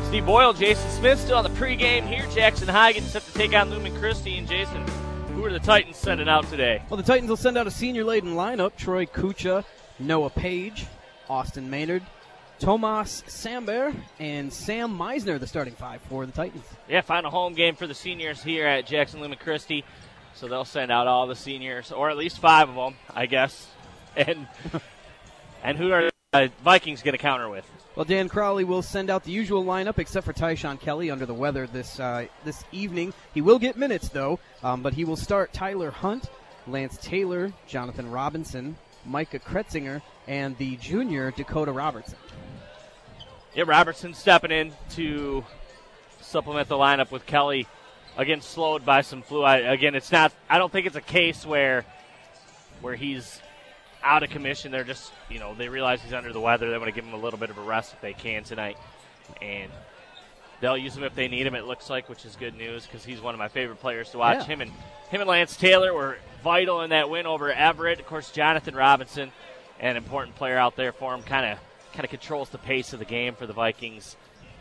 Steve Boyle, Jason Smith still on the pregame here. Jackson High getting set to take on Lumen Christi. And Jason, who are the Titans sending out today? Well, the Titans will send out a senior-laden lineup. Troy Kucha, Noah Page, Austin Maynard, Tomas Samber, and Sam Meisner, the starting five for the Titans. Yeah, final home game for the seniors here at Jackson Lumen Christi. So they'll send out all the seniors, or at least 5 of them, I guess. And who are the Vikings going to counter with? Well, Dan Crowley will send out the usual lineup, except for Tyshawn Kelly under the weather this evening. He will get minutes, though, but he will start Tyler Hunt, Lance Taylor, Jonathan Robinson, Micah Kretzinger, and the junior Dakota Robertson. Yeah, Robertson stepping in to supplement the lineup with Kelly. Again, slowed by some flu. I don't think it's a case where he's out of commission. They're just, they realize he's under the weather. They want to give him a little bit of a rest if they can tonight. And they'll use him if they need him, it looks like, which is good news because he's one of my favorite players to watch. Yeah. Him and Lance Taylor were vital in that win over Everett. Of course, Jonathan Robinson, an important player out there for him, kind of controls the pace of the game for the Vikings.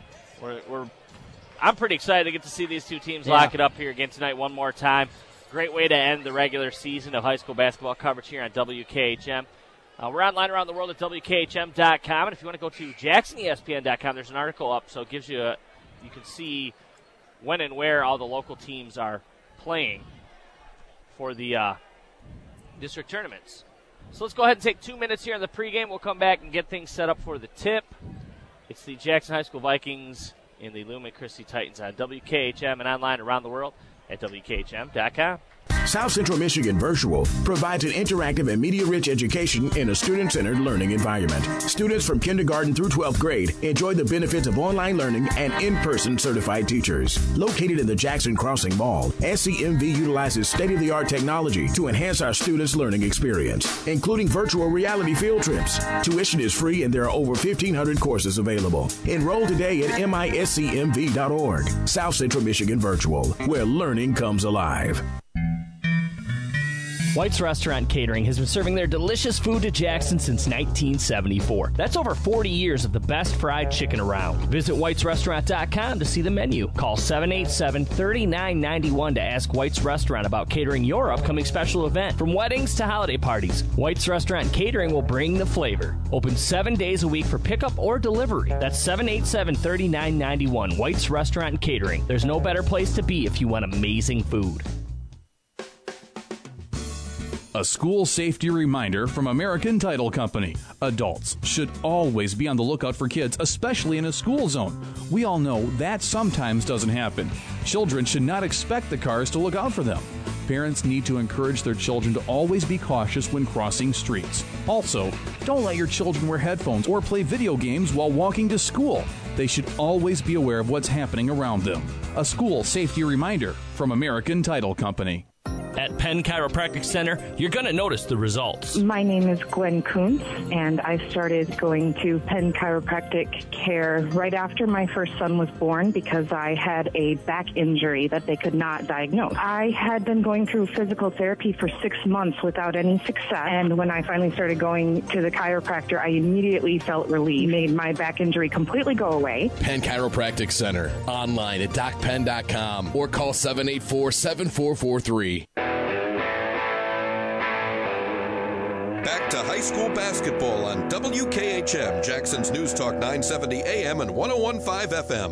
I'm pretty excited to get to see these two teams lock it up here again tonight one more time. Great way to end the regular season of high school basketball coverage here on WKHM. We're online around the world at WKHM.com, and if you want to go to JacksonESPN.com, there's an article up, so it gives you you can see when and where all the local teams are playing for the district tournaments. So let's go ahead and take 2 minutes here in the pregame. We'll come back and get things set up for the tip. It's the Jackson High School Vikings and the Lumen Christi Titans on WKHM and online around the world at WKHM.com. South Central Michigan Virtual provides an interactive and media-rich education in a student-centered learning environment. Students from kindergarten through 12th grade enjoy the benefits of online learning and in-person certified teachers. Located in the Jackson Crossing Mall, SCMV utilizes state-of-the-art technology to enhance our students' learning experience, including virtual reality field trips. Tuition is free and there are over 1,500 courses available. Enroll today at miscmv.org. South Central Michigan Virtual, where learning comes alive. White's Restaurant and Catering has been serving their delicious food to Jackson since 1974. That's over 40 years of the best fried chicken around. Visit whitesrestaurant.com to see the menu. Call 787-3991 to ask White's Restaurant about catering your upcoming special event. From weddings to holiday parties, White's Restaurant and Catering will bring the flavor. Open 7 days a week for pickup or delivery. That's 787-3991, White's Restaurant and Catering. There's no better place to be if you want amazing food. A school safety reminder from American Title Company. Adults should always be on the lookout for kids, especially in a school zone. We all know that sometimes doesn't happen. Children should not expect the cars to look out for them. Parents need to encourage their children to always be cautious when crossing streets. Also, don't let your children wear headphones or play video games while walking to school. They should always be aware of what's happening around them. A school safety reminder from American Title Company. At Penn Chiropractic Center, you're going to notice the results. My name is Gwen Kuntz, and I started going to Penn Chiropractic Care right after my first son was born because I had a back injury that they could not diagnose. I had been going through physical therapy for 6 months without any success, and when I finally started going to the chiropractor, I immediately felt relief. It made my back injury completely go away. Penn Chiropractic Center, online at docpenn.com or call 784-7443. Back to high school basketball on WKHM, Jackson's News Talk 970 AM and 101.5 FM.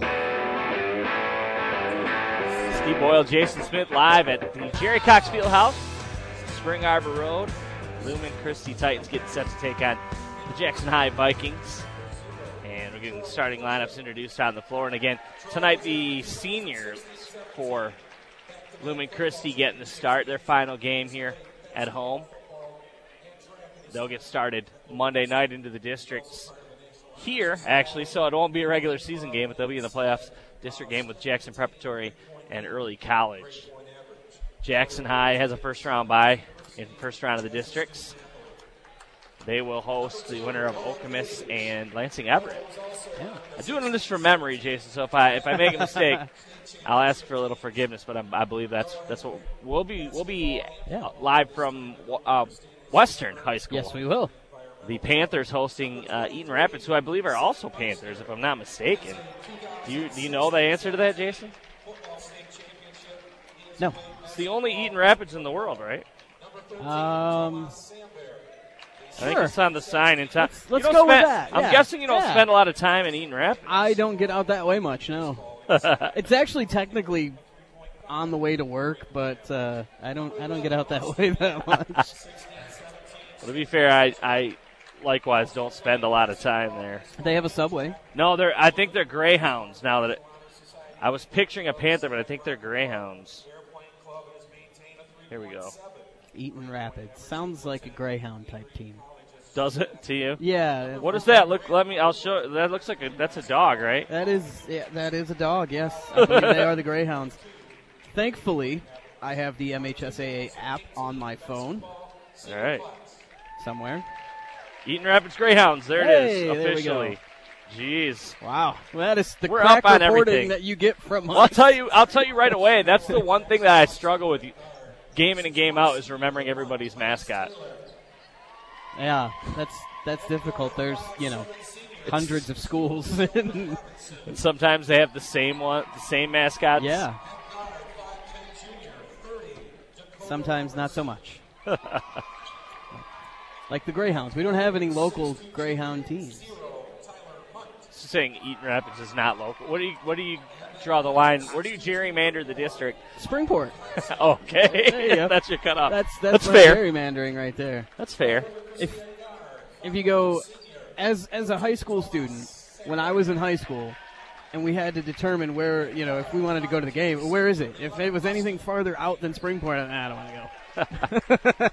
Steve Boyle, Jason Smith live at the Jerry Cox Fieldhouse, Spring Arbor Road. Lumen Christi Titans getting set to take on the Jackson High Vikings. And we're getting starting lineups introduced on the floor. And again, tonight the seniors for Lumen Christi getting the start, their final game here at home. They'll get started Monday night into the districts here, actually, so it won't be a regular season game, but they'll be in the playoffs district game with Jackson Preparatory and Early College. Jackson High has a first-round bye in the first round of the districts. They will host the winner of Okemos and Lansing Everett. Yeah. I'm doing this from memory, Jason, so if I make a mistake, I'll ask for a little forgiveness, but I believe that's what we'll be live from Western High School. Yes, we will. the Panthers hosting Eaton Rapids, who I believe are also Panthers, if I'm not mistaken. Do you know the answer to that, Jason? No. It's the only Eaton Rapids in the world, right? Sure. I think it's on the sign in time. Let's go with that. I'm guessing you don't spend a lot of time in Eaton Rapids. I don't get out that way much, no. It's actually technically on the way to work, but I don't get out that way that much. Well, to be fair, I likewise don't spend a lot of time there. They have a Subway. No, I think they're Greyhounds now that I was picturing a Panther, but I think they're Greyhounds. Here we go. Eaton Rapids. Sounds like a Greyhound type team. Does it to you? Yeah. What does that look? I'll show. That looks like that's a dog, right? That is a dog. Yes, I believe they are the Greyhounds. Thankfully, I have the MHSAA app on my phone. All right. Somewhere. Eaton Rapids Greyhounds. There it is officially. Jeez. Wow. Well, that is the We're crack up on reporting everything that you get from us. Well, I'll tell you right away. That's the one thing that I struggle with, game in and game out, is remembering everybody's mascot. Yeah, that's difficult. There's hundreds of schools, and sometimes they have the same mascots. Yeah. Sometimes not so much. Like the Greyhounds. We don't have any local Greyhound teams. Saying Eaton Rapids is not local. What do you draw the line? Where do you gerrymander the district? Springport. Okay. There you go. That's your cutoff. That's fair. Gerrymandering right there. That's fair. If you go as a high school student, when I was in high school, and we had to determine where, if we wanted to go to the game, where is it? If it was anything farther out than Springport, I don't want to go.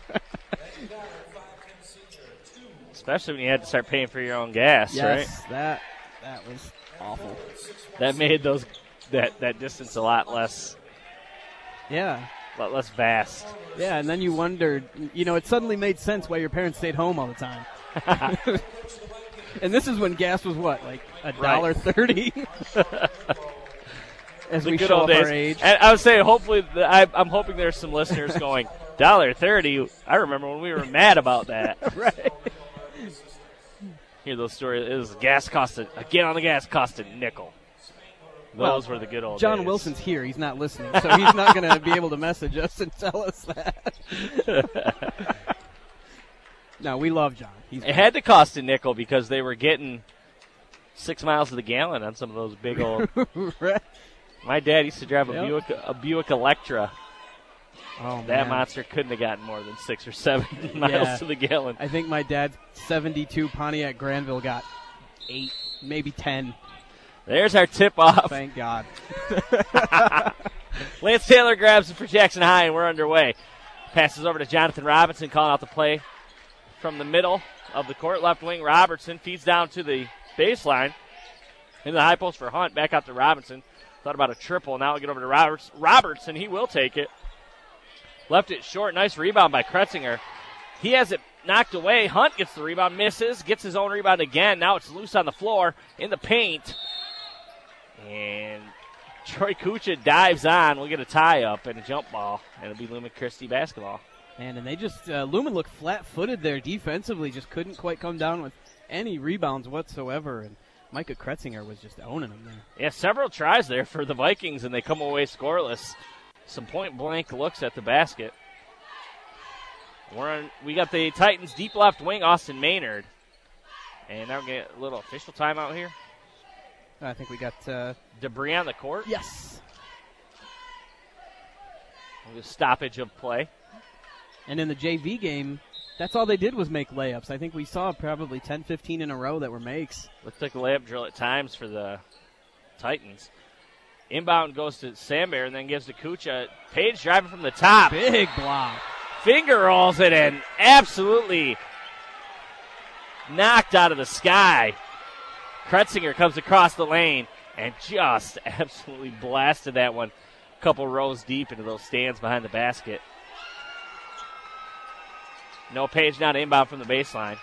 Especially when you had to start paying for your own gas, right? Yes, that was awful. That made that distance a lot less. Yeah. A lot less vast. Yeah, and then you wondered, it suddenly made sense why your parents stayed home all the time. And this is when gas was what, like $1.30? As we show up our age. And I would say, hopefully, I'm hoping there's some listeners going, $1.30? I remember when we were mad about that. Right. Hear those stories. Gas costed, a gallon of gas cost a nickel. Those were the good old days. John Wilson's here. He's not listening, so he's not going to be able to message us and tell us that. No, we love John. It had to cost a nickel because they were getting 6 miles to the gallon on some of those big old. Right. My dad used to drive a Buick Electra. Oh, that monster couldn't have gotten more than 6 or 7 miles to the gallon. I think my dad's 72 Pontiac Granville got 8, maybe 10. There's our tip-off. Thank God. Lance Taylor grabs it for Jackson High, and we're underway. Passes over to Jonathan Robinson, calling out the play from the middle of the court. Left wing, Robertson feeds down to the baseline. In the high post for Hunt, back out to Robinson. Thought about a triple. Now we get over to Robertson. He will take it. Left it short. Nice rebound by Kretzinger. He has it knocked away. Hunt gets the rebound, misses, gets his own rebound again. Now it's loose on the floor in the paint. And Troy Kucha dives on. We'll get a tie-up and a jump ball, and it'll be Lumen Christi basketball. And they just, Lumen looked flat-footed there defensively, just couldn't quite come down with any rebounds whatsoever. And Micah Kretzinger was just owning them there. Yeah, several tries there for the Vikings, and they come away scoreless. Some point-blank looks at the basket. We got the Titans deep left wing, Austin Maynard. And now we get a little official timeout here. I think we got debris on the court. Yes. A stoppage of play. And in the JV game, that's all they did was make layups. I think we saw probably 10, 15 in a row that were makes. Looked like a layup drill at times for the Titans. Inbound goes to Sambear and then gives to Kucha. Page driving from the top. Big block. Finger rolls it and absolutely knocked out of the sky. Kretzinger comes across the lane and just absolutely blasted that one a couple rows deep into those stands behind the basket. No, Page not inbound from the baseline.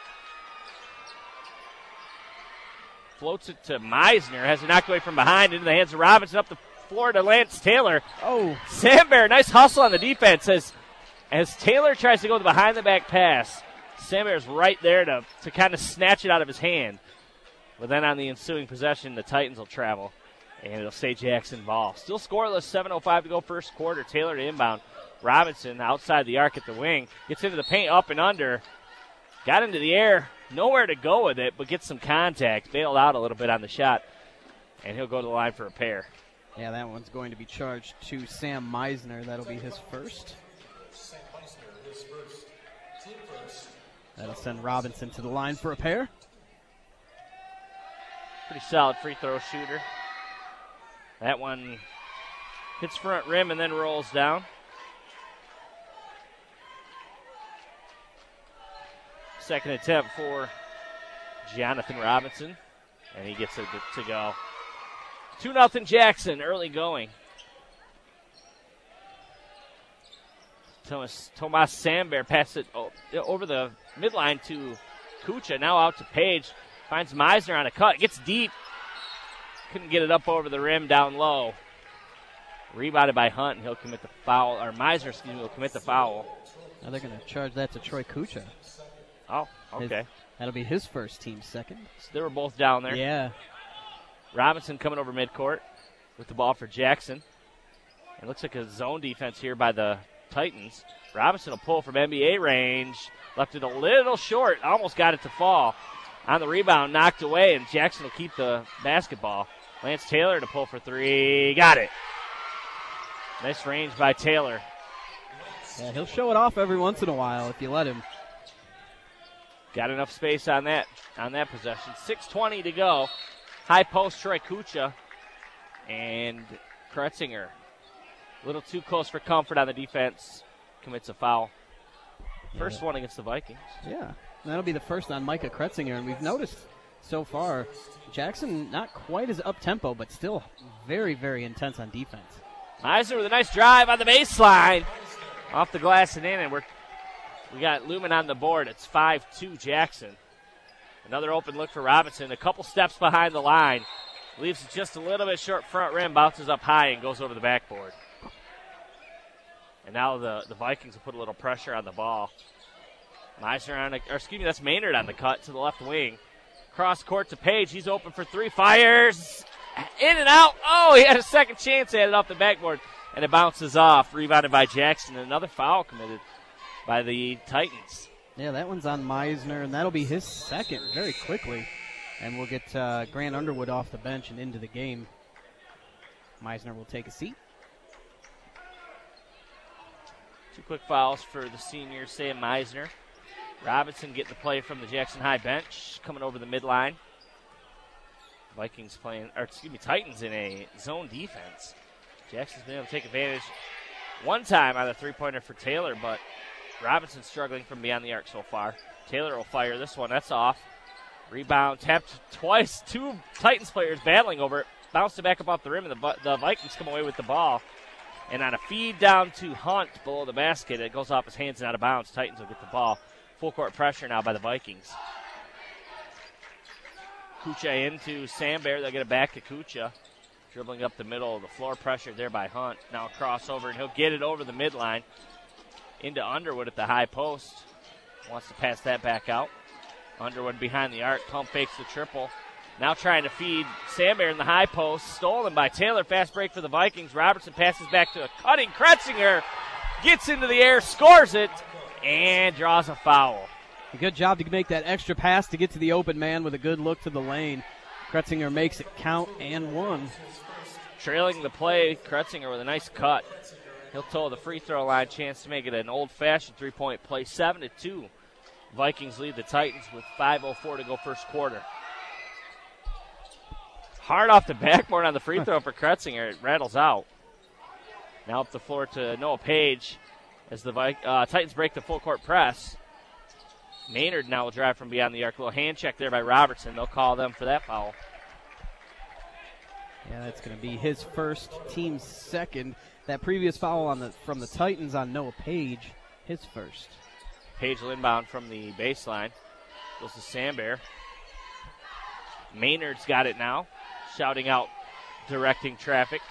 Floats it to Meisner. Has it knocked away from behind into the hands of Robinson. Up the floor to Lance Taylor. Oh. Sambear, nice hustle on the defense as Taylor tries to go the behind-the-back pass. Samber's right there to kind of snatch it out of his hand. But then on the ensuing possession, the Titans will travel, and it'll stay Jackson ball. Still scoreless, 7:05 to go first quarter. Taylor to inbound. Robinson outside the arc at the wing. Gets into the paint, up and under. Got into the air. Nowhere to go with it, but gets some contact. Bailed out a little bit on the shot, and he'll go to the line for a pair. Yeah, that one's going to be charged to Sam Meisner. That'll be his first. That'll send Robinson to the line for a pair. Pretty solid free throw shooter. That one hits front rim and then rolls down. Second attempt for Jonathan Robinson, and he gets it to go. 2-0 Jackson, early going. Tomas Samber passes it over the midline to Kucha, now out to Page. Finds Meisner on a cut, gets deep. Couldn't get it up over the rim, down low. Rebounded by Hunt, and he'll commit the foul, or Meisner, will commit the foul. Now they're going to charge that to Troy Kucha. Oh, okay. That'll be his first, team second. So they were both down there. Yeah. Robinson coming over midcourt with the ball for Jackson. It looks like a zone defense here by the Titans. Robinson will pull from NBA range. Left it a little short. Almost got it to fall. On the rebound, knocked away, and Jackson will keep the basketball. Lance Taylor to pull for three. Got it. Nice range by Taylor. Yeah, he'll show it off every once in a while if you let him. Got enough space on that possession. 6:20 to go. High post, Troy Kucha and Kretzinger. A little too close for comfort on the defense. Commits a foul. First one against the Vikings. Yeah, that'll be the first on Micah Kretzinger, and we've noticed so far Jackson not quite as up-tempo, but still very, very intense on defense. Meisner with a nice drive on the baseline. Off the glass and in, and we got Lumen on the board. It's 5-2 Jackson. Another open look for Robinson. A couple steps behind the line. Leaves it just a little bit short front rim. Bounces up high and goes over the backboard. And now the Vikings will put a little pressure on the ball. Meisner that's Maynard on the cut to the left wing. Cross court to Page. He's open for three. Fires. In and out. Oh, he had a second chance at it off the backboard. And it bounces off. Rebounded by Jackson. Another foul committed by the Titans. Yeah, that one's on Meisner, and that'll be his second very quickly. And we'll get Grant Underwood off the bench and into the game. Meisner will take a seat. Two quick fouls for the senior, Sam Meisner. Robinson getting the play from the Jackson High bench, coming over the midline. Titans in a zone defense. Jackson's been able to take advantage one time on the three-pointer for Taylor, but Robinson struggling from beyond the arc so far. Taylor will fire this one. That's off. Rebound tapped twice. Two Titans players battling over it. Bounced it back up off the rim, and the Vikings come away with the ball. And on a feed down to Hunt below the basket, it goes off his hands and out of bounds. Titans will get the ball. Full court pressure now by the Vikings. Kucha into Samber. They'll get it back to Kucha. Dribbling up the middle of the floor, pressure there by Hunt. Now a crossover, and he'll get it over the midline into Underwood at the high post. Wants to pass that back out. Underwood behind the arc, pump fakes the triple. Now trying to feed Samber in the high post. Stolen by Taylor. Fast break for the Vikings. Robertson passes back to a cutting Kretzinger. Gets into the air, scores it, and draws a foul. A good job to make that extra pass to get to the open man with a good look to the lane. Kretzinger makes it count and one. Trailing the play, Kretzinger with a nice cut. He'll toe the free throw line, chance to make it an old-fashioned three-point play. 7-2. Vikings lead the Titans with 5:04 to go first quarter. Hard off the backboard on the free throw for Kretzinger. It rattles out. Now up the floor to Noah Page as the Titans break the full court press. Maynard now will drive from beyond the arc. A little hand check there by Robertson. They'll call them for that foul. Yeah, that's going to be his first, team's second. That previous foul from the Titans on Noah Page, his first. Page will inbound from the baseline. Goes to Samber. Maynard's got it now. Shouting out, directing traffic.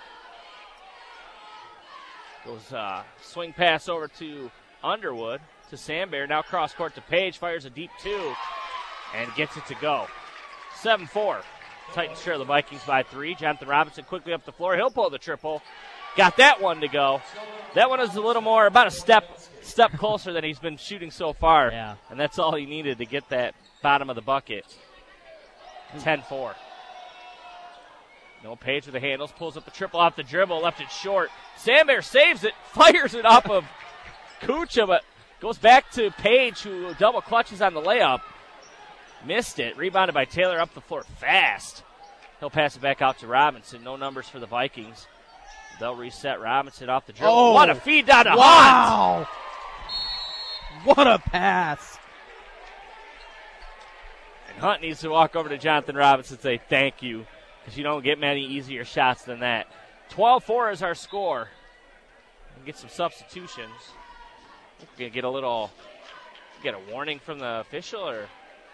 Goes swing pass over to Underwood. to Sambear. Now cross court to Page. Fires a deep 2 and gets it to go. 7-4. Titans share the Vikings by 3. Jonathan Robinson quickly up the floor. He'll pull the triple. Got that one to go. That one is a little more, about a step closer than he's been shooting so far. Yeah. And that's all he needed to get that bottom of the bucket. 10-4. No, Page with the handles, pulls up the triple off the dribble, left it short. Sambear saves it, fires it off of Kucha, but goes back to Page, who double clutches on the layup. Missed it. Rebounded by Taylor up the floor fast. He'll pass it back out to Robinson. No numbers for the Vikings. They'll reset Robinson off the dribble. Oh, what a feed down to Hunt. Wow. What a pass. And Hunt needs to walk over to Jonathan Robinson and say thank you, because you don't get many easier shots than that. 12-4 is our score. We'll get some substitutions. We're going to get a warning from the official, or?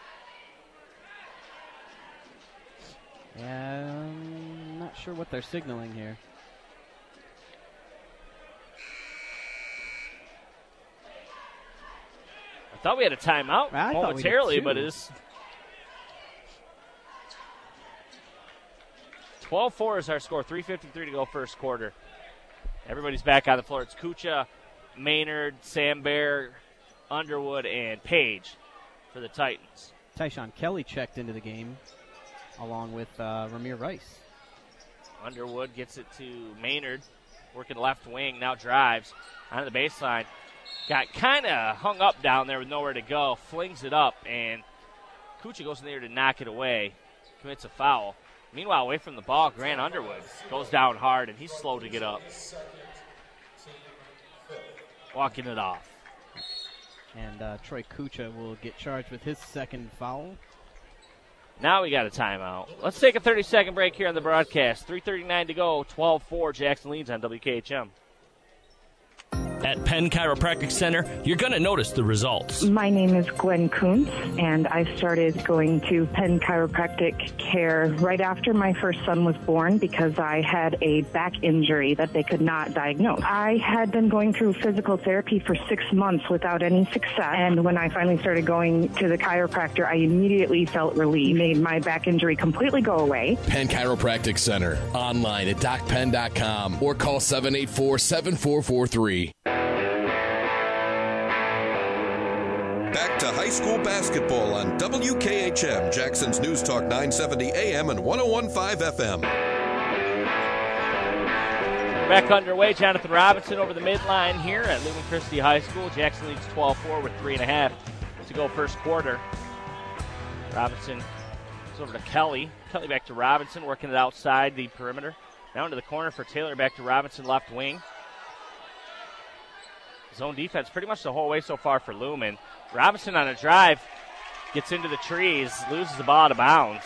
Yeah, I'm not sure what they're signaling here. I thought we had a timeout momentarily, but it's 12-4 is our score. 3:53 to go first quarter. Everybody's back on the floor. It's Kucha, Maynard, Sambear, Underwood, and Page for the Titans. Tyshawn Kelly checked into the game along with Ramir Rice. Underwood gets it to Maynard, working left wing, now drives onto the baseline. Got kind of hung up down there with nowhere to go, flings it up, and Kucha goes in there to knock it away, commits a foul. Meanwhile, away from the ball, Grant Underwood goes down hard, and he's slow to get up. Walking it off. And Troy Kucha will get charged with his second foul. Now we got a timeout. Let's take a 30-second break here on the broadcast. 3:39 to go, 12-4. Jackson leads on WKHM. At Penn Chiropractic Center, you're going to notice the results. My name is Gwen Kuntz, and I started going to Penn Chiropractic Care right after my first son was born because I had a back injury that they could not diagnose. I had been going through physical therapy for 6 months without any success, and when I finally started going to the chiropractor, I immediately felt relief. Made my back injury completely go away. Penn Chiropractic Center, online at docpenn.com or call 784-7443. Back to high school basketball on WKHM, Jackson's News Talk 970 AM and 101.5 FM. Back underway, Jonathan Robinson over the midline here at Lumen Christi High School. Jackson leads 12-4 with 3.5 to go first quarter. Robinson goes over to Kelly. Kelly back to Robinson, working it outside the perimeter. Now into the corner for Taylor, back to Robinson, left wing. Zone defense pretty much the whole way so far for Lumen. Robinson on a drive, gets into the trees, loses the ball out of bounds.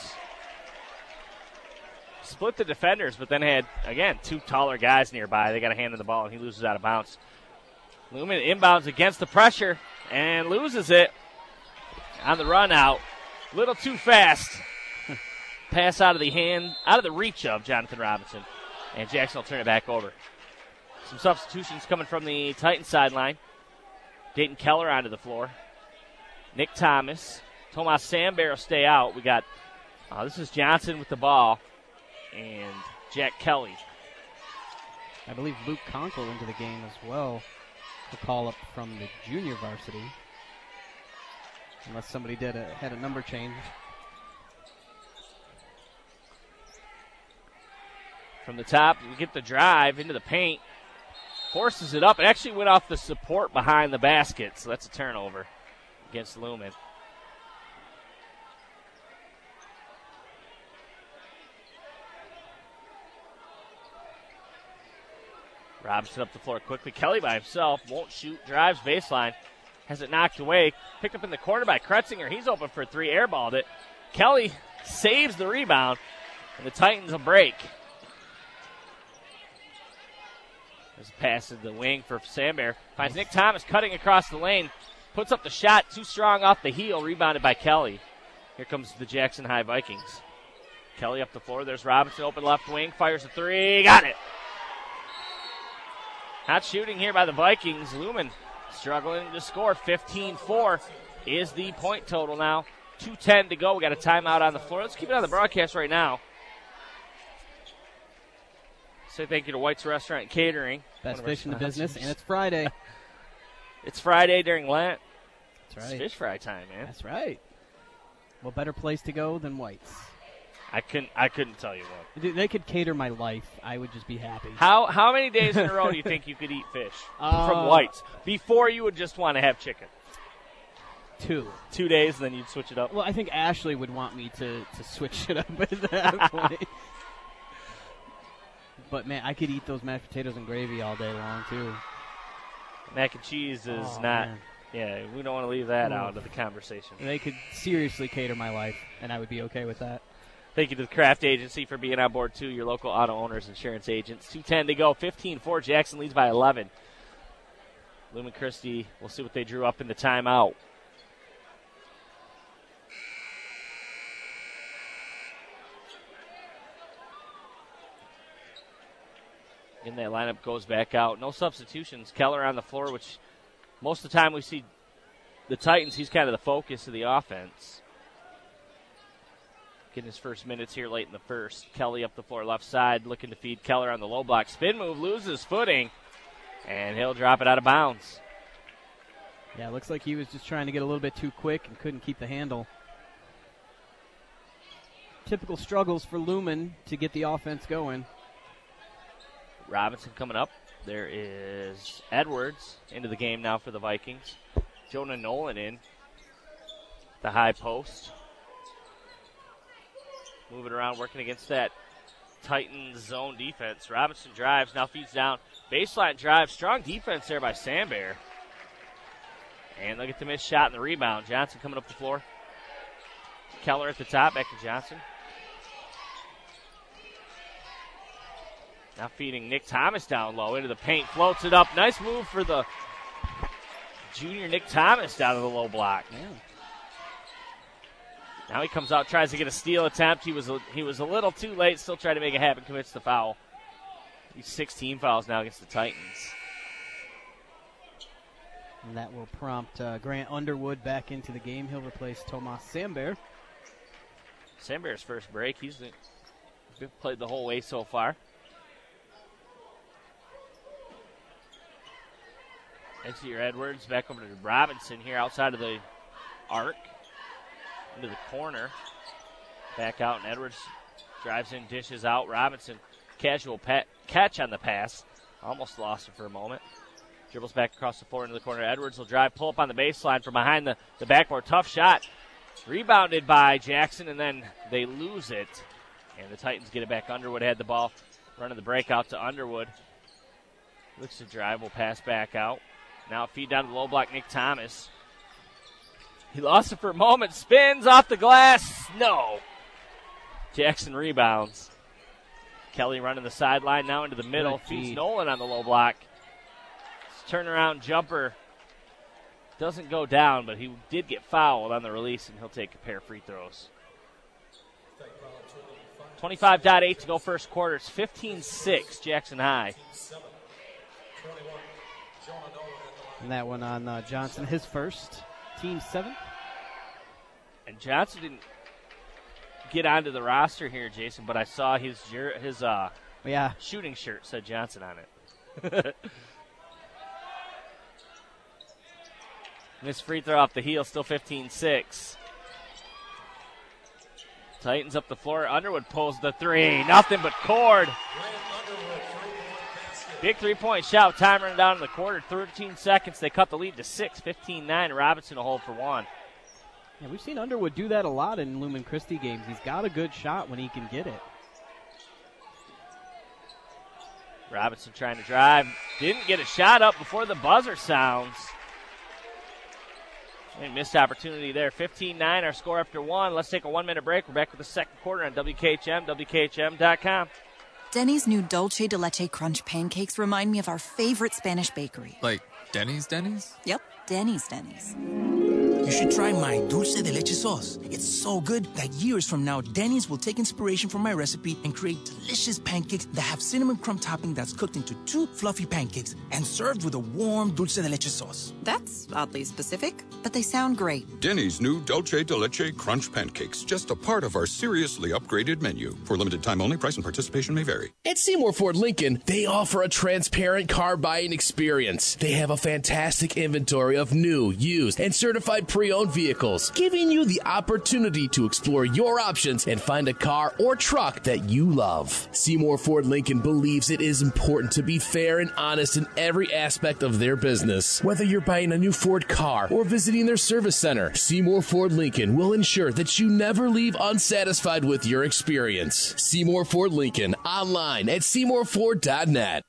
Split the defenders, but then had, again, two taller guys nearby. They got a hand in the ball, and he loses out of bounds. Lumen inbounds against the pressure and loses it on the run out. A little too fast. Pass out of the reach of Jonathan Robinson. And Jackson will turn it back over. Some substitutions coming from the Titans sideline. Dayton Keller onto the floor. Nick Thomas. Tomas Sambear will stay out. We got, this is Johnson with the ball. And Jack Kelly. I believe Luke Conkle into the game as well. The call up from the junior varsity. Unless somebody had a number change. From the top, we get the drive into the paint. Forces it up. It actually went off the support behind the basket, so that's a turnover against Lumen. Robinson up the floor quickly. Kelly by himself, won't shoot, drives baseline, has it knocked away. Picked up in the corner by Kretzinger. He's open for three, airballed it. Kelly saves the rebound, and the Titans will break. There's a pass to the wing for Sambear. Finds Nick Thomas cutting across the lane. Puts up the shot, too strong off the heel, rebounded by Kelly. Here comes the Jackson High Vikings. Kelly up the floor. There's Robinson, open left wing, fires a three. Got it. Not shooting here by the Vikings. Lumen struggling to score. 15-4 is the point total now. 2:10 to go. We got a timeout on the floor. Let's keep it on the broadcast right now. Say thank you to White's Restaurant and Catering. Best fish in the business, and it's Friday. It's Friday during Lent. That's right. It's fish fry time, man. That's right. What better place to go than White's? I couldn't tell you what. They could cater my life. I would just be happy. How many days in a row do you think you could eat fish from White's before you would just want to have chicken? 2. 2 days, and then you'd switch it up? Well, I think Ashley would want me to switch it up at that point. But, man, I could eat those mashed potatoes and gravy all day long, too. Mac and cheese is not. Man. Yeah, we don't want to leave that out of the conversation. They could seriously cater my life, and I would be okay with that. Thank you to the Kraft Agency for being on board, too, your local auto owners, insurance agents. 2:10 to go, 15-4. Jackson leads by 11. Lumen Christi, we'll see what they drew up in the timeout. And that lineup goes back out. No substitutions. Keller on the floor, which most of the time we see the Titans, he's kind of the focus of the offense. Getting his first minutes here late in the first. Kelly up the floor left side, looking to feed Keller on the low block. Spin move, loses footing, and he'll drop it out of bounds. Yeah, it looks like he was just trying to get a little bit too quick and couldn't keep the handle. Typical struggles for Lumen to get the offense going. Robinson coming up. There is Edwards into the game now for the Vikings. Jonah Nolan in the high post. Moving around, working against that Titans zone defense. Robinson drives, now feeds down. Baseline drive, strong defense there by Sambear. And look at the missed shot and the rebound. Johnson coming up the floor. Keller at the top, back to Johnson. Now feeding Nick Thomas down low into the paint. Floats it up. Nice move for the junior Nick Thomas down to the low block. Yeah. Now he comes out, tries to get a steal attempt. He was a little too late. Still trying to make it happen. Commits the foul. He's 16 fouls now against the Titans. And that will prompt Grant Underwood back into the game. He'll replace Tomas Sambear. Sambear's first break. He's played the whole way so far. Into your Edwards. Back over to Robinson here outside of the arc. Into the corner. Back out, and Edwards drives in, dishes out. Robinson, casual catch on the pass. Almost lost it for a moment. Dribbles back across the floor into the corner. Edwards will drive, pull up on the baseline from behind the backboard. Tough shot. Rebounded by Jackson, and then they lose it. And the Titans get it back. Underwood had the ball. Running the breakout to Underwood. Looks to drive, will pass back out. Now feed down to the low block, Nick Thomas. He lost it for a moment. Spins off the glass. No. Jackson rebounds. Kelly running the sideline now into the middle. Feeds Nolan on the low block. Turnaround jumper doesn't go down, but he did get fouled on the release, and he'll take a pair of free throws. 25.8 to go first quarter. It's 15-6, Jackson High. And that one on Johnson, his first. Team 7. And Johnson didn't get onto the roster here, Jason, but I saw his shooting shirt said Johnson on it. Missed free throw off the heel, still 15-6. Titans up the floor. Underwood pulls the three. Nothing but cord. Big three-point shot. Time running down in the quarter. 13 seconds. They cut the lead to 6. 15-9. Robinson will hold for one. Yeah, we've seen Underwood do that a lot in Lumen Christi games. He's got a good shot when he can get it. Robinson trying to drive. Didn't get a shot up before the buzzer sounds. And missed opportunity there. 15-9, our score after one. Let's take a 1-minute break. We're back with the second quarter on WKHM, WKHM.com. Denny's new Dulce de Leche Crunch pancakes remind me of our favorite Spanish bakery. Like Denny's? Yep, Denny's. You should try my dulce de leche sauce. It's so good that years from now, Denny's will take inspiration from my recipe and create delicious pancakes that have cinnamon crumb topping that's cooked into 2 fluffy pancakes and served with a warm dulce de leche sauce. That's oddly specific, but they sound great. Denny's new Dulce de Leche Crunch Pancakes, just a part of our seriously upgraded menu. For limited time only, price and participation may vary. At Seymour Ford Lincoln, they offer a transparent car buying experience. They have a fantastic inventory of new, used, and certified pre-owned vehicles, giving you the opportunity to explore your options and find a car or truck that you love. Seymour Ford Lincoln believes it is important to be fair and honest in every aspect of their business. Whether you're buying a new Ford car or visiting their service center, Seymour Ford Lincoln will ensure that you never leave unsatisfied with your experience. Seymour Ford Lincoln, online at SeymourFord.net.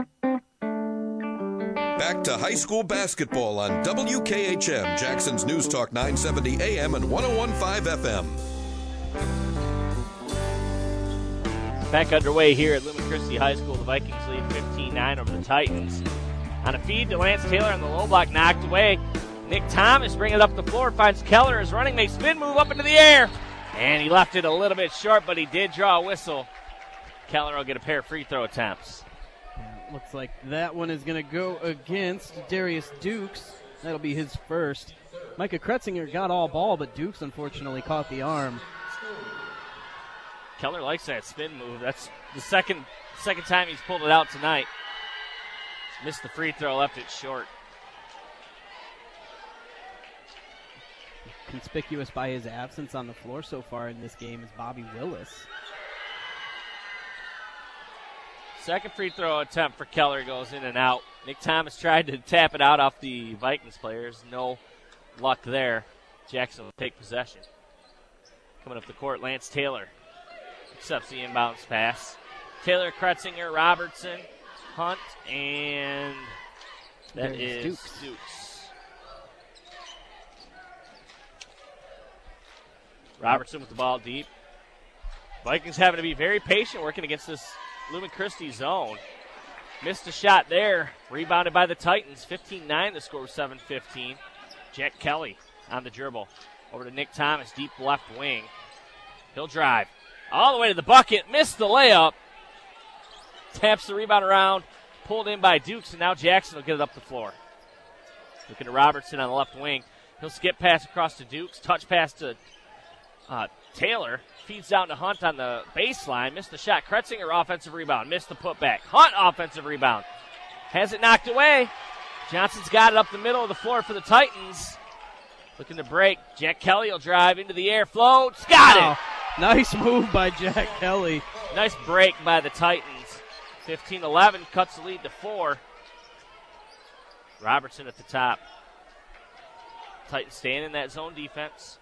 Back to high school basketball on WKHM, Jackson's News Talk 970 AM and 101.5 FM. Back underway here at Lumen Christi High School. The Vikings lead 15-9 over the Titans. On a feed to Lance Taylor on the low block, knocked away. Nick Thomas bringing it up the floor, finds Keller is running, makes spin move up into the air. And he left it a little bit short, but he did draw a whistle. Keller will get a pair of free throw attempts. Looks like that one is going to go against Darius Dukes. That'll be his first. Micah Kretzinger got all ball, but Dukes unfortunately caught the arm. Keller likes that spin move. That's the second time he's pulled it out tonight. Missed the free throw, left it short. Conspicuous by his absence on the floor so far in this game is Bobby Willis. Second free throw attempt for Keller goes in and out. Nick Thomas tried to tap it out off the Vikings players. No luck there. Jackson will take possession. Coming up the court, Lance Taylor accepts the inbounds pass. Taylor, Kretzinger, Robertson, Hunt, and that is Dukes. Robertson with the ball deep. Vikings having to be very patient working against this Lumen Christi zone. Missed a shot there. Rebounded by the Titans. 15-9. The score was 7-15. Jack Kelly on the dribble. Over to Nick Thomas, deep left wing. He'll drive all the way to the bucket. Missed the layup. Taps the rebound around. Pulled in by Dukes, and now Jackson will get it up the floor. Looking to Robertson on the left wing. He'll skip pass across to Dukes. Touch pass to Taylor. Feeds down to Hunt on the baseline. Missed the shot. Kretzinger offensive rebound. Missed the putback. Hunt offensive rebound. Has it knocked away. Johnson's got it up the middle of the floor for the Titans. Looking to break. Jack Kelly will drive into the air. Floats. Got it. Nice move by Jack Kelly. Nice break by the Titans. 15-11 cuts the lead to 4. Robertson at the top. Titans staying in that zone defense.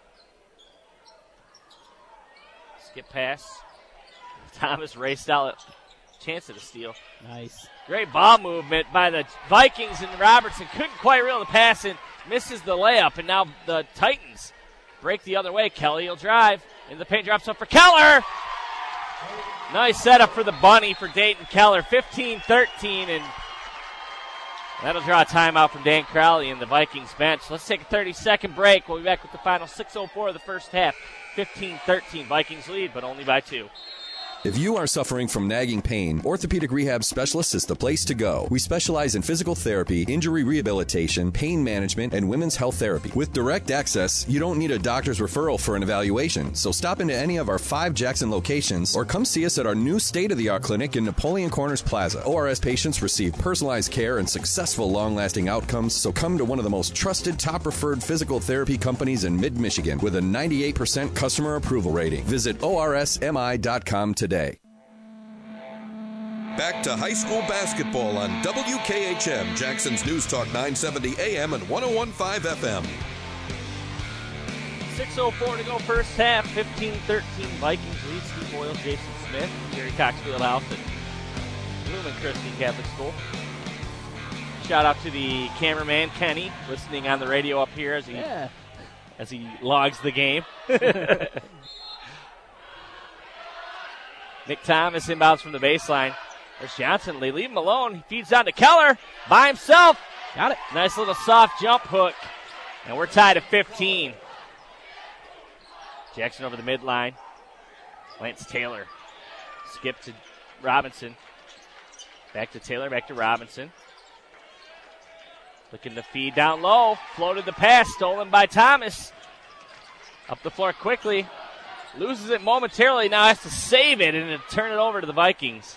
Skip pass. Thomas raced out. Chance at a steal. Nice. Great ball movement by the Vikings, and Robertson couldn't quite reel the pass and misses the layup. And now the Titans break the other way. Kelly will drive. And the paint drops up for Keller. Nice setup for the bunny for Dayton Keller. 15-13, and that'll draw a timeout from Dan Crowley and the Vikings bench. Let's take a 30-second break. We'll be back with the final 6:04 of the first half. 15-13, Vikings lead, but only by 2. If you are suffering from nagging pain, Orthopedic Rehab Specialists is the place to go. We specialize in physical therapy, injury rehabilitation, pain management, and women's health therapy. With direct access, you don't need a doctor's referral for an evaluation. So stop into any of our 5 Jackson locations or come see us at our new state-of-the-art clinic in Napoleon Corners Plaza. ORS patients receive personalized care and successful long-lasting outcomes, so come to one of the most trusted, top-referred physical therapy companies in mid-Michigan with a 98% customer approval rating. Visit orsmi.com today. Back to high school basketball on WKHM, Jackson's News Talk 970 AM and 101.5 FM. 6:04 to go first half. 15-13 Vikings lead. Steve Boyle, Jason Smith, Jerry Cox Fieldhouse at Lumen Christi Catholic School. Shout out to the cameraman Kenny listening on the radio up here as he logs the game. Nick Thomas inbounds from the baseline. There's Johnson. They leave him alone. He feeds down to Keller by himself. Got it. Nice little soft jump hook And we're tied at 15. Jackson over the midline. Lance Taylor. Skip to Robinson. Back to Taylor, back to Robinson. Looking to feed down low. Floated the pass, stolen by Thomas. Up the floor quickly. Loses it momentarily, now has to save it and turn it over to the Vikings.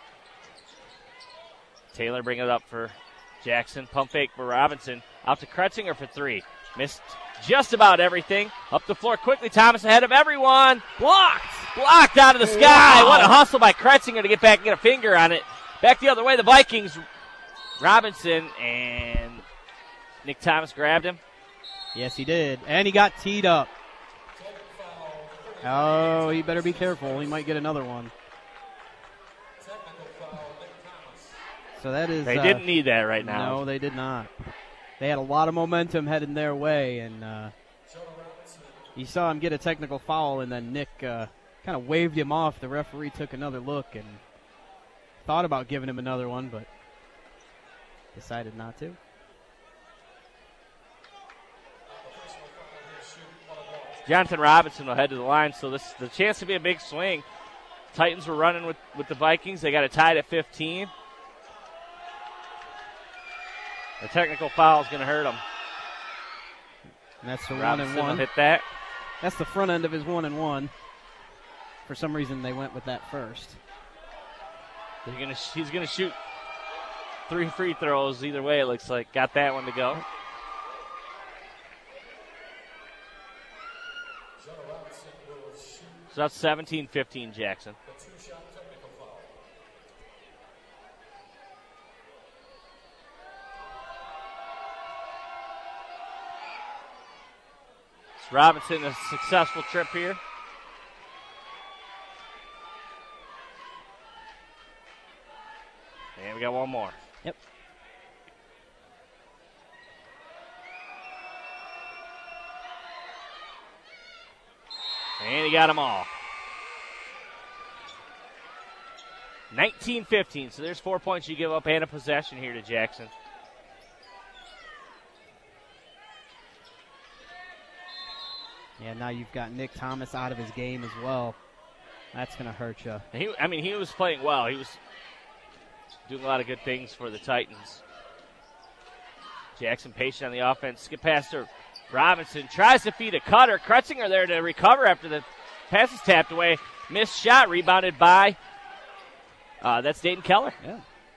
Taylor bringing it up for Jackson. Pump fake for Robinson. Out to Kretzinger for three. Missed just about everything. Up the floor quickly. Thomas ahead of everyone. Blocked. Blocked out of the sky. Wow. What a hustle by Kretzinger to get back and get a finger on it. Back the other way, the Vikings. Robinson and Nick Thomas grabbed him. Yes, he did. And he got teed up. Oh, he better be careful. He might get another one. So that is. They didn't need that right now. No, they did not. They had a lot of momentum heading their way, and you saw him get a technical foul, and then Nick kind of waved him off. The referee took another look and thought about giving him another one, but decided not to. Jonathan Robinson will head to the line, so this the chance to be a big swing. Titans were running with the Vikings. They got it tied at 15. The technical foul is going to hurt them. And that's the Robinson 1-and-1. Will hit that. That's the front end of his 1-and-1. For some reason, they went with that first. He's going to shoot 3 free throws either way, it looks like. Got that one to go. So that's 17-15 Jackson. Robinson, a successful trip here. And we got one more. Yep. And he got them all. 19-15, so there's 4 points you give up and a possession here to Jackson. Yeah, now you've got Nick Thomas out of his game as well. That's going to hurt you. He was playing well. He was doing a lot of good things for the Titans. Jackson patient on the offense. Skip pass to Robinson. Tries to feed a cutter. Kretzinger there to recover after the pass is tapped away. Missed shot. Rebounded by, that's Dayton Keller. Yeah.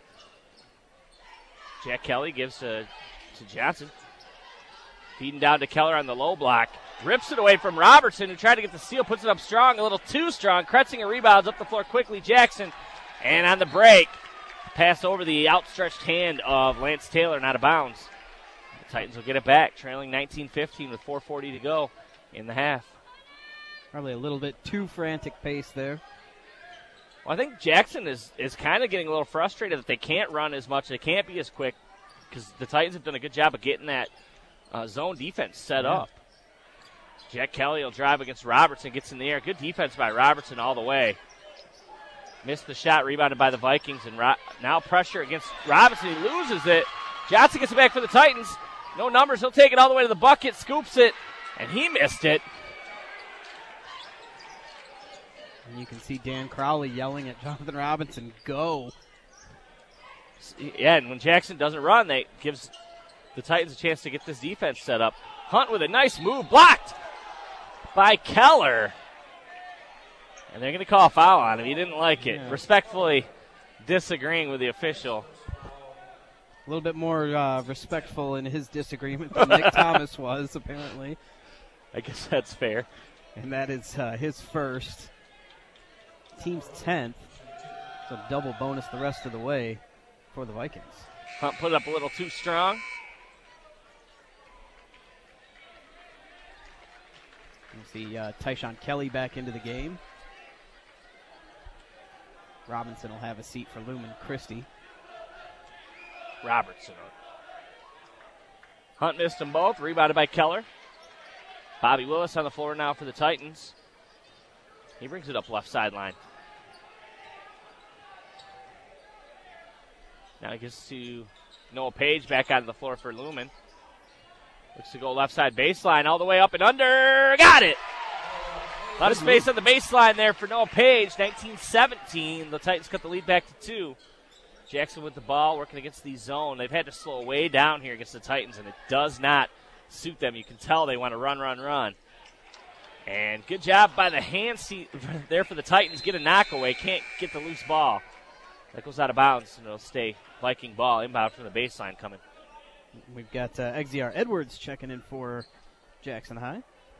Jack Kelly gives to Johnson. Feeding down to Keller on the low block. Rips it away from Robertson, who tried to get the steal. Puts it up strong, a little too strong. Kretzinger rebounds up the floor quickly. Jackson, and on the break, pass over the outstretched hand of Lance Taylor, not out of bounds. The Titans will get it back, trailing 19-15 with 4:40 to go in the half. Probably a little bit too frantic pace there. Well, I think Jackson is kind of getting a little frustrated that they can't run as much. They can't be as quick because the Titans have done a good job of getting that zone defense set up. Jack Kelly will drive against Robertson, gets in the air. Good defense by Robertson all the way. Missed the shot, rebounded by the Vikings, and now pressure against Robinson. He loses it. Johnson gets it back for the Titans. No numbers. He'll take it all the way to the bucket, scoops it, and he missed it. And you can see Dan Crowley yelling at Jonathan Robinson, go. Yeah, and when Jackson doesn't run, that gives the Titans a chance to get this defense set up. Hunt with a nice move, blocked by Keller. And they're going to call a foul on him. He didn't like it. Yeah. Respectfully disagreeing with the official. A little bit more respectful in his disagreement than Nick Thomas was, apparently. I guess that's fair. And that is his first. Team's 10th. So double bonus the rest of the way for the Vikings. Hunt put it up a little too strong. You see Tyshawn Kelly back into the game. Robinson will have a seat for Lumen Christie. Robertson. Hunt missed them both. Rebounded by Keller. Bobby Willis on the floor now for the Titans. He brings it up left sideline. Now he gets to Noah Page back out of the floor for Lumen. Looks to go left side baseline all the way up and under. Got it! A lot of space on the baseline there for Noah Page. 19-17. The Titans cut the lead back to 2. Jackson with the ball, working against the zone. They've had to slow way down here against the Titans, and it does not suit them. You can tell they want to run. And good job by the hand seat there for the Titans. Get a knockaway. Can't get the loose ball. That goes out of bounds, and it'll stay Viking ball inbound from the baseline coming. We've got Exar Edwards checking in for Jackson High.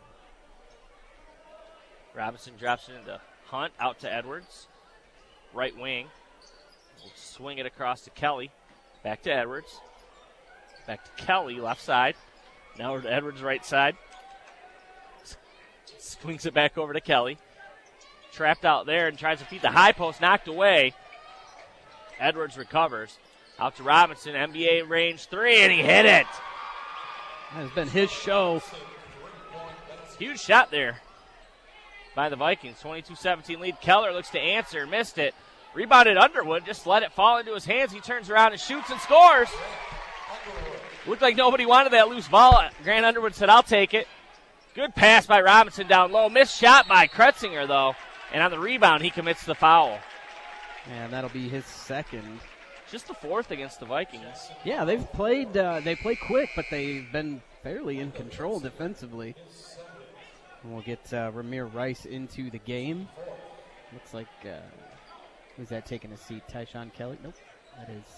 Robinson drops it into Hunt, out to Edwards. Right wing. We'll swing it across to Kelly. Back to Edwards. Back to Kelly, left side. Now we're to Edwards' right side. Swings it back over to Kelly. Trapped out there and tries to feed the high post, knocked away. Edwards recovers. Out to Robinson, NBA range 3, and he hit it. That has been his show. Huge shot there by the Vikings. 22-17 lead. Keller looks to answer, missed it. Rebounded Underwood, just let it fall into his hands. He turns around and shoots and scores. Looked like nobody wanted that loose ball. Grant Underwood said, I'll take it. Good pass by Robinson down low. Missed shot by Kretzinger, though. And on the rebound, he commits the foul. And that'll be his second. Just the fourth against the Vikings. Yeah, they've played. They play quick, but they've been fairly in control defensively. And we'll get Ramir Rice into the game. Looks like who's that taking a seat? Tyshawn Kelly? Nope, that is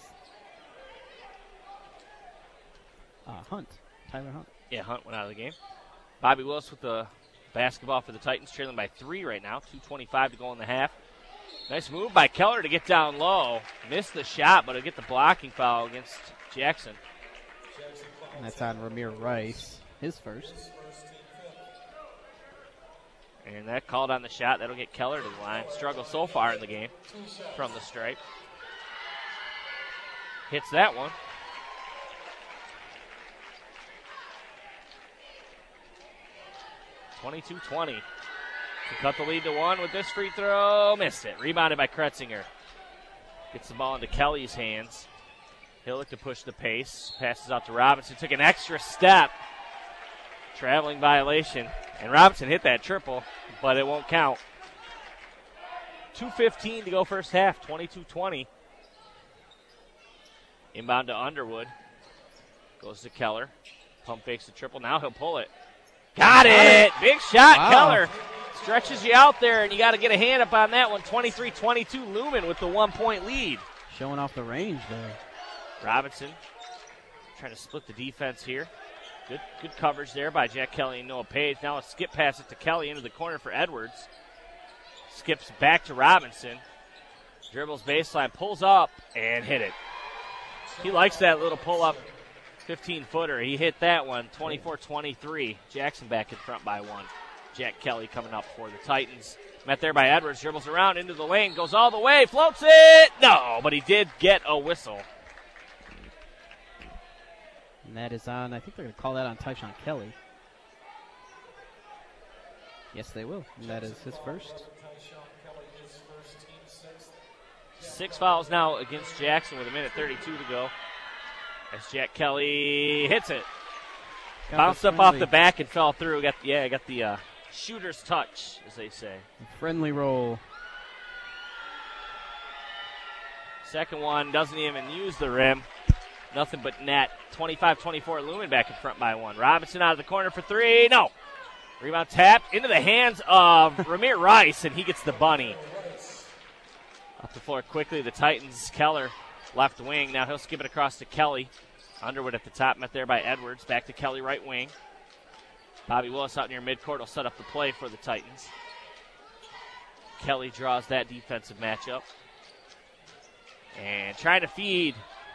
Hunt. Tyler Hunt. Yeah, Hunt went out of the game. Bobby Willis with the basketball for the Titans, trailing by 3 right now. 2:25 to go in the half. Nice move by Keller to get down low. Missed the shot, but he'll get the blocking foul against Jackson. And that's on Ramir Rice, his first. And that called on the shot. That'll get Keller to the line. Struggle so far in the game from the stripe. Hits that one. (22-20). To cut the lead to 1 with this free throw. Missed it. Rebounded by Kretzinger. Gets the ball into Kelly's hands. He'll look to push the pace. Passes out to Robinson. Took an extra step. Traveling violation. And Robinson hit that triple, but it won't count. 2:15 to go first half. 22-20. Inbound to Underwood. Goes to Keller. Pump fakes the triple. Now he'll pull it. Got it! Big shot, wow. Keller. Stretches you out there, and you got to get a hand up on that one. 23-22, Lumen with the 1-point lead. Showing off the range there. Robinson trying to split the defense here. Good coverage there by Jack Kelly and Noah Page. Now a skip pass it to Kelly into the corner for Edwards. Skips back to Robinson. Dribbles baseline, pulls up, and hit it. He likes that little pull-up 15-footer. He hit that one, 24-23. Jackson back in front by 1. Jack Kelly coming up for the Titans. Met there by Edwards, dribbles around into the lane, goes all the way, floats it! No, but he did get a whistle. And that is on, I think they're going to call that on Tyshawn Kelly. Yes, they will. And that is his first. 6 fouls now against Jackson with 1:32 to go. As Jack Kelly hits it. Bounced up off the back and fell through. Got the shooter's touch, as they say. Friendly roll. Second one doesn't even use the rim. Nothing but net. 25-24, Lumen back in front by 1. Robinson out of the corner for 3. No. Rebound tapped into the hands of Ramir Rice, and he gets the bunny. Up the floor quickly, the Titans. Keller, left wing. Now he'll skip it across to Kelly. Underwood at the top, met there by Edwards. Back to Kelly, right wing. Bobby Willis out near midcourt will set up the play for the Titans. Kelly draws that defensive matchup. And trying to feed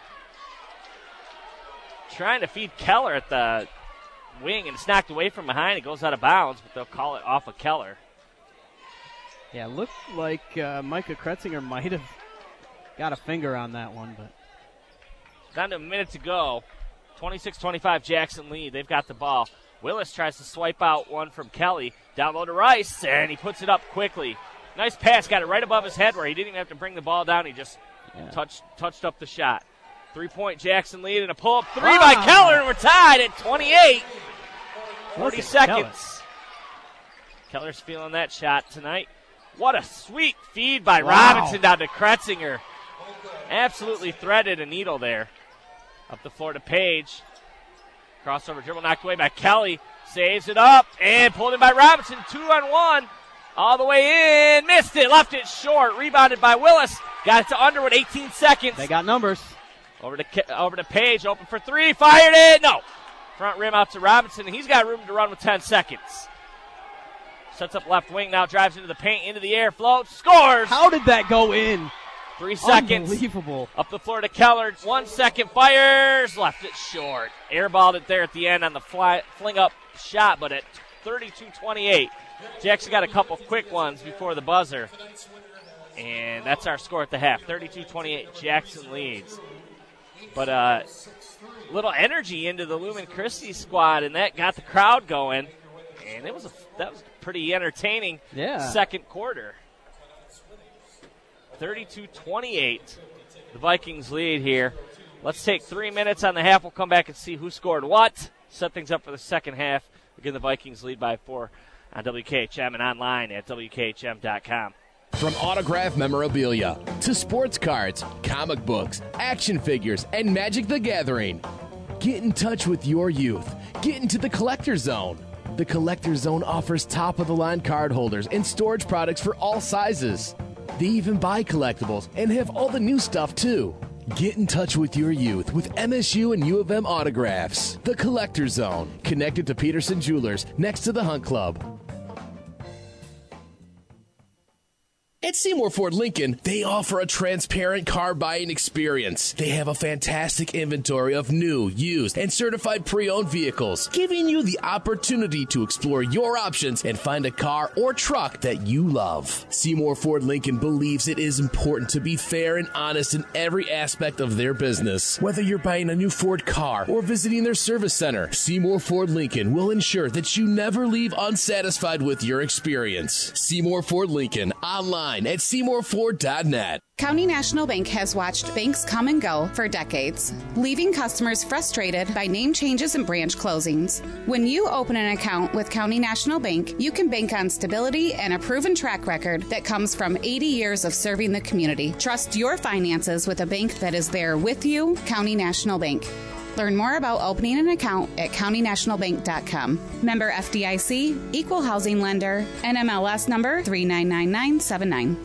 Keller at the wing, and it's knocked away from behind. It goes out of bounds, but they'll call it off of Keller. Yeah, looked like Micah Kretzinger might have got a finger on that one, but down to a minute to go. 26-25 Jackson lead. They've got the ball. Willis tries to swipe out one from Kelly. Down low to Rice, and he puts it up quickly. Nice pass. Got it right above his head where he didn't even have to bring the ball down. He just touched up the shot. 3-point Jackson lead and a pull-up three by Keller, and we're tied at 28. 40 seconds. Keller's feeling that shot tonight. What a sweet feed by Robinson down to Kretzinger. Absolutely threaded a needle there. Up the floor to Page. Crossover dribble knocked away by Kelly. Saves it up and pulled in by Robinson. 2-on-1. All the way in. Missed it. Left it short. Rebounded by Willis. Got it to Underwood. 18 seconds. They got numbers. Over to Page. Open for three. Fired it. No. Front rim out to Robinson. He's got room to run with 10 seconds. Sets up left wing. Now drives into the paint. Into the air. Floats. Scores. How did that go in? 3 seconds. Unbelievable. Up the floor to Keller. 1 second. Fires. Left it short. Airballed it there at the end on the fling up shot, but at 32-28. Jackson got a couple quick ones before the buzzer. And that's our score at the half. 32-28. Jackson leads. But little energy into the Lumen Christi squad, and that got the crowd going. And that was pretty entertaining second quarter. 32-28. The Vikings lead here. Let's take 3 minutes on the half. We'll come back and see who scored what. Set things up for the second half. Again, the Vikings lead by 4 on WKHM and online at WKHM.com. From autograph memorabilia to sports cards, comic books, action figures, and Magic the Gathering. Get in touch with your youth. Get into the Collector Zone. The Collector Zone offers top-of-the-line card holders and storage products for all sizes. They even buy collectibles and have all the new stuff, too. Get in touch with your youth with MSU and U of M autographs. The Collector Zone, connected to Peterson Jewelers, next to the Hunt Club. At Seymour Ford Lincoln, they offer a transparent car buying experience. They have a fantastic inventory of new, used, and certified pre-owned vehicles, giving you the opportunity to explore your options and find a car or truck that you love. Seymour Ford Lincoln believes it is important to be fair and honest in every aspect of their business. Whether you're buying a new Ford car or visiting their service center, Seymour Ford Lincoln will ensure that you never leave unsatisfied with your experience. Seymour Ford Lincoln, online at SeymourFord.net. County National Bank has watched banks come and go for decades, leaving customers frustrated by name changes and branch closings. When you open an account with County National Bank, you can bank on stability and a proven track record that comes from 80 years of serving the community. Trust your finances with a bank that is there with you, County National Bank. Learn more about opening an account at countynationalbank.com. Member FDIC, Equal Housing Lender, NMLS number 399979.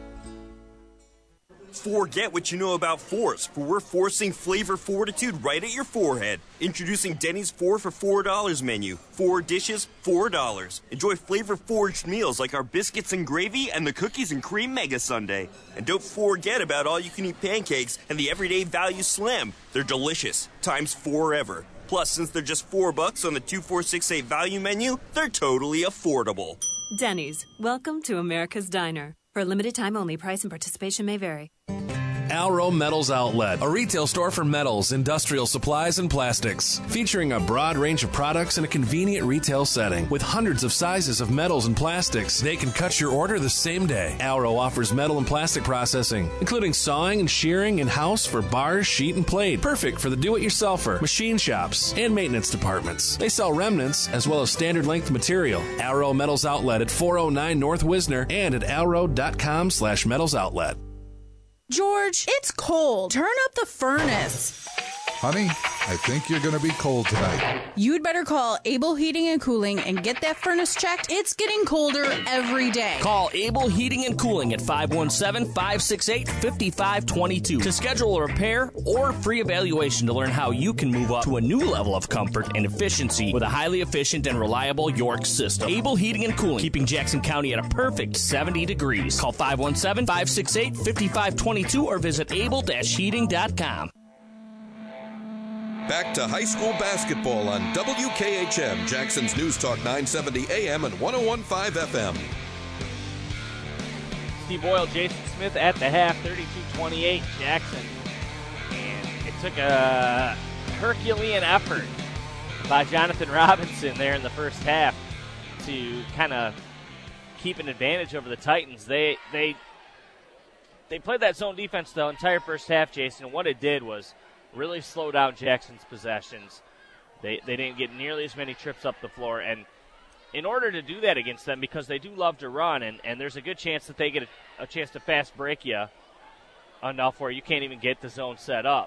Forget what you know about Force, for we're forcing flavor fortitude right at your forehead. Introducing Denny's 4 for $4 menu. 4 dishes, $4. Enjoy flavor-forged meals like our biscuits and gravy and the cookies and cream mega sundae. And don't forget about all-you-can-eat pancakes and the Everyday Value Slim. They're delicious, times 4 ever. Plus, since they're just $4 on the 2468 value menu, they're totally affordable. Denny's, welcome to America's Diner. For a limited time only, price and participation may vary. Alro Metals Outlet, a retail store for metals, industrial supplies, and plastics, featuring a broad range of products in a convenient retail setting. With hundreds of sizes of metals and plastics, they can cut your order the same day. Alro offers metal and plastic processing, including sawing and shearing in-house for bars, sheet, and plate. Perfect for the do-it-yourselfer, machine shops, and maintenance departments. They sell remnants as well as standard length material. Alro Metals Outlet at 409 North Wisner and at alro.com/metalsoutlet. George, it's cold. Turn up the furnace. Honey, I think you're going to be cold tonight. You'd better call Able Heating and Cooling and get that furnace checked. It's getting colder every day. Call Able Heating and Cooling at 517-568-5522 to schedule a repair or free evaluation to learn how you can move up to a new level of comfort and efficiency with a highly efficient and reliable York system. Able Heating and Cooling, keeping Jackson County at a perfect 70 degrees. Call 517-568-5522 or visit able-heating.com. Back to high school basketball on WKHM, Jackson's News Talk 970 AM and 101.5 FM. Steve Boyle, Jason Smith at the half, 32-28 Jackson. And it took a Herculean effort by Jonathan Robinson there in the first half to kind of keep an advantage over the Titans. They played that zone defense the entire first half, Jason, and what it did was really slow down Jackson's possessions. They didn't get nearly as many trips up the floor, and in order to do that against them, because they do love to run, and there's a good chance that they get a chance to fast break you enough where you can't even get the zone set up.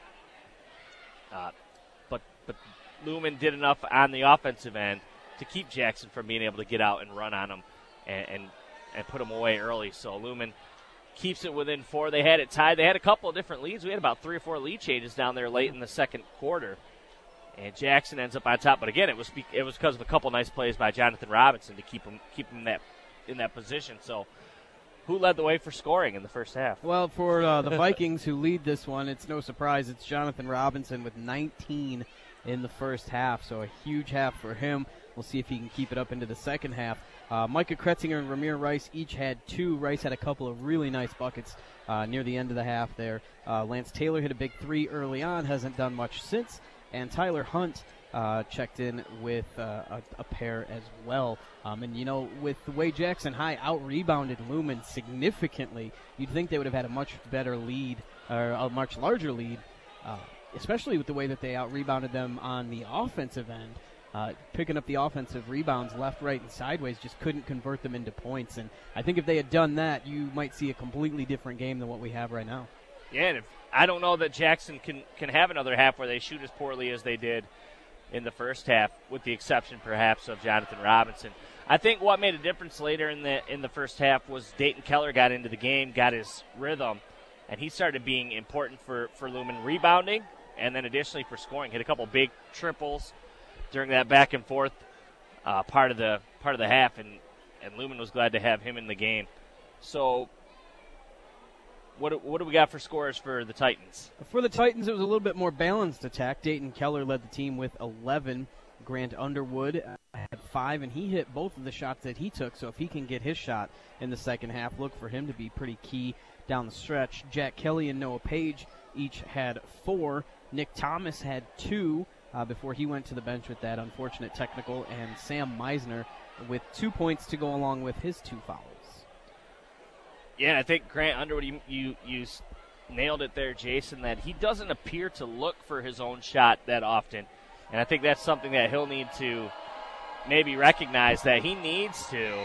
But Lumen did enough on the offensive end to keep Jackson from being able to get out and run on them and put them away early. So Lumen keeps it within 4. They had it tied. They had a couple of different leads. We had about 3 or 4 lead changes down there late in the second quarter. And Jackson ends up on top. But again, it was because of a couple nice plays by Jonathan Robinson to keep him in that position. So who led the way for scoring in the first half? Well, for the Vikings who lead this one, it's no surprise. It's Jonathan Robinson with 19 in the first half. So a huge half for him. We'll see if he can keep it up into the second half. Micah Kretzinger and Ramir Rice each had 2. Rice had a couple of really nice buckets near the end of the half there. Lance Taylor hit a big 3 early on, hasn't done much since. And Tyler Hunt checked in with a pair as well. And, with the way Jackson High out-rebounded Lumen significantly, you'd think they would have had a much better lead, or a much larger lead, especially with the way that they out-rebounded them on the offensive end. Picking up the offensive rebounds left, right, and sideways, just couldn't convert them into points. And I think if they had done that, you might see a completely different game than what we have right now. Yeah, and I don't know that Jackson can have another half where they shoot as poorly as they did in the first half, with the exception perhaps of Jonathan Robinson. I think what made a difference later in the first half was Dayton Keller got into the game, got his rhythm, and he started being important for Lumen rebounding, and then additionally for scoring. Hit a couple big triples during that back and forth part of the half, and Lumen was glad to have him in the game. So what do we got for scores for the Titans? For the Titans, it was a little bit more balanced attack. Dayton Keller led the team with 11. Grant Underwood had 5, and he hit both of the shots that he took. So if he can get his shot in the second half, look for him to be pretty key down the stretch. Jack Kelly and Noah Page each had 4. Nick Thomas had 2 before he went to the bench with that unfortunate technical, and Sam Meisner with 2 points to go along with his 2 fouls. Yeah, I think Grant Underwood, you nailed it there, Jason, that he doesn't appear to look for his own shot that often. And I think that's something that he'll need to maybe recognize, that he needs to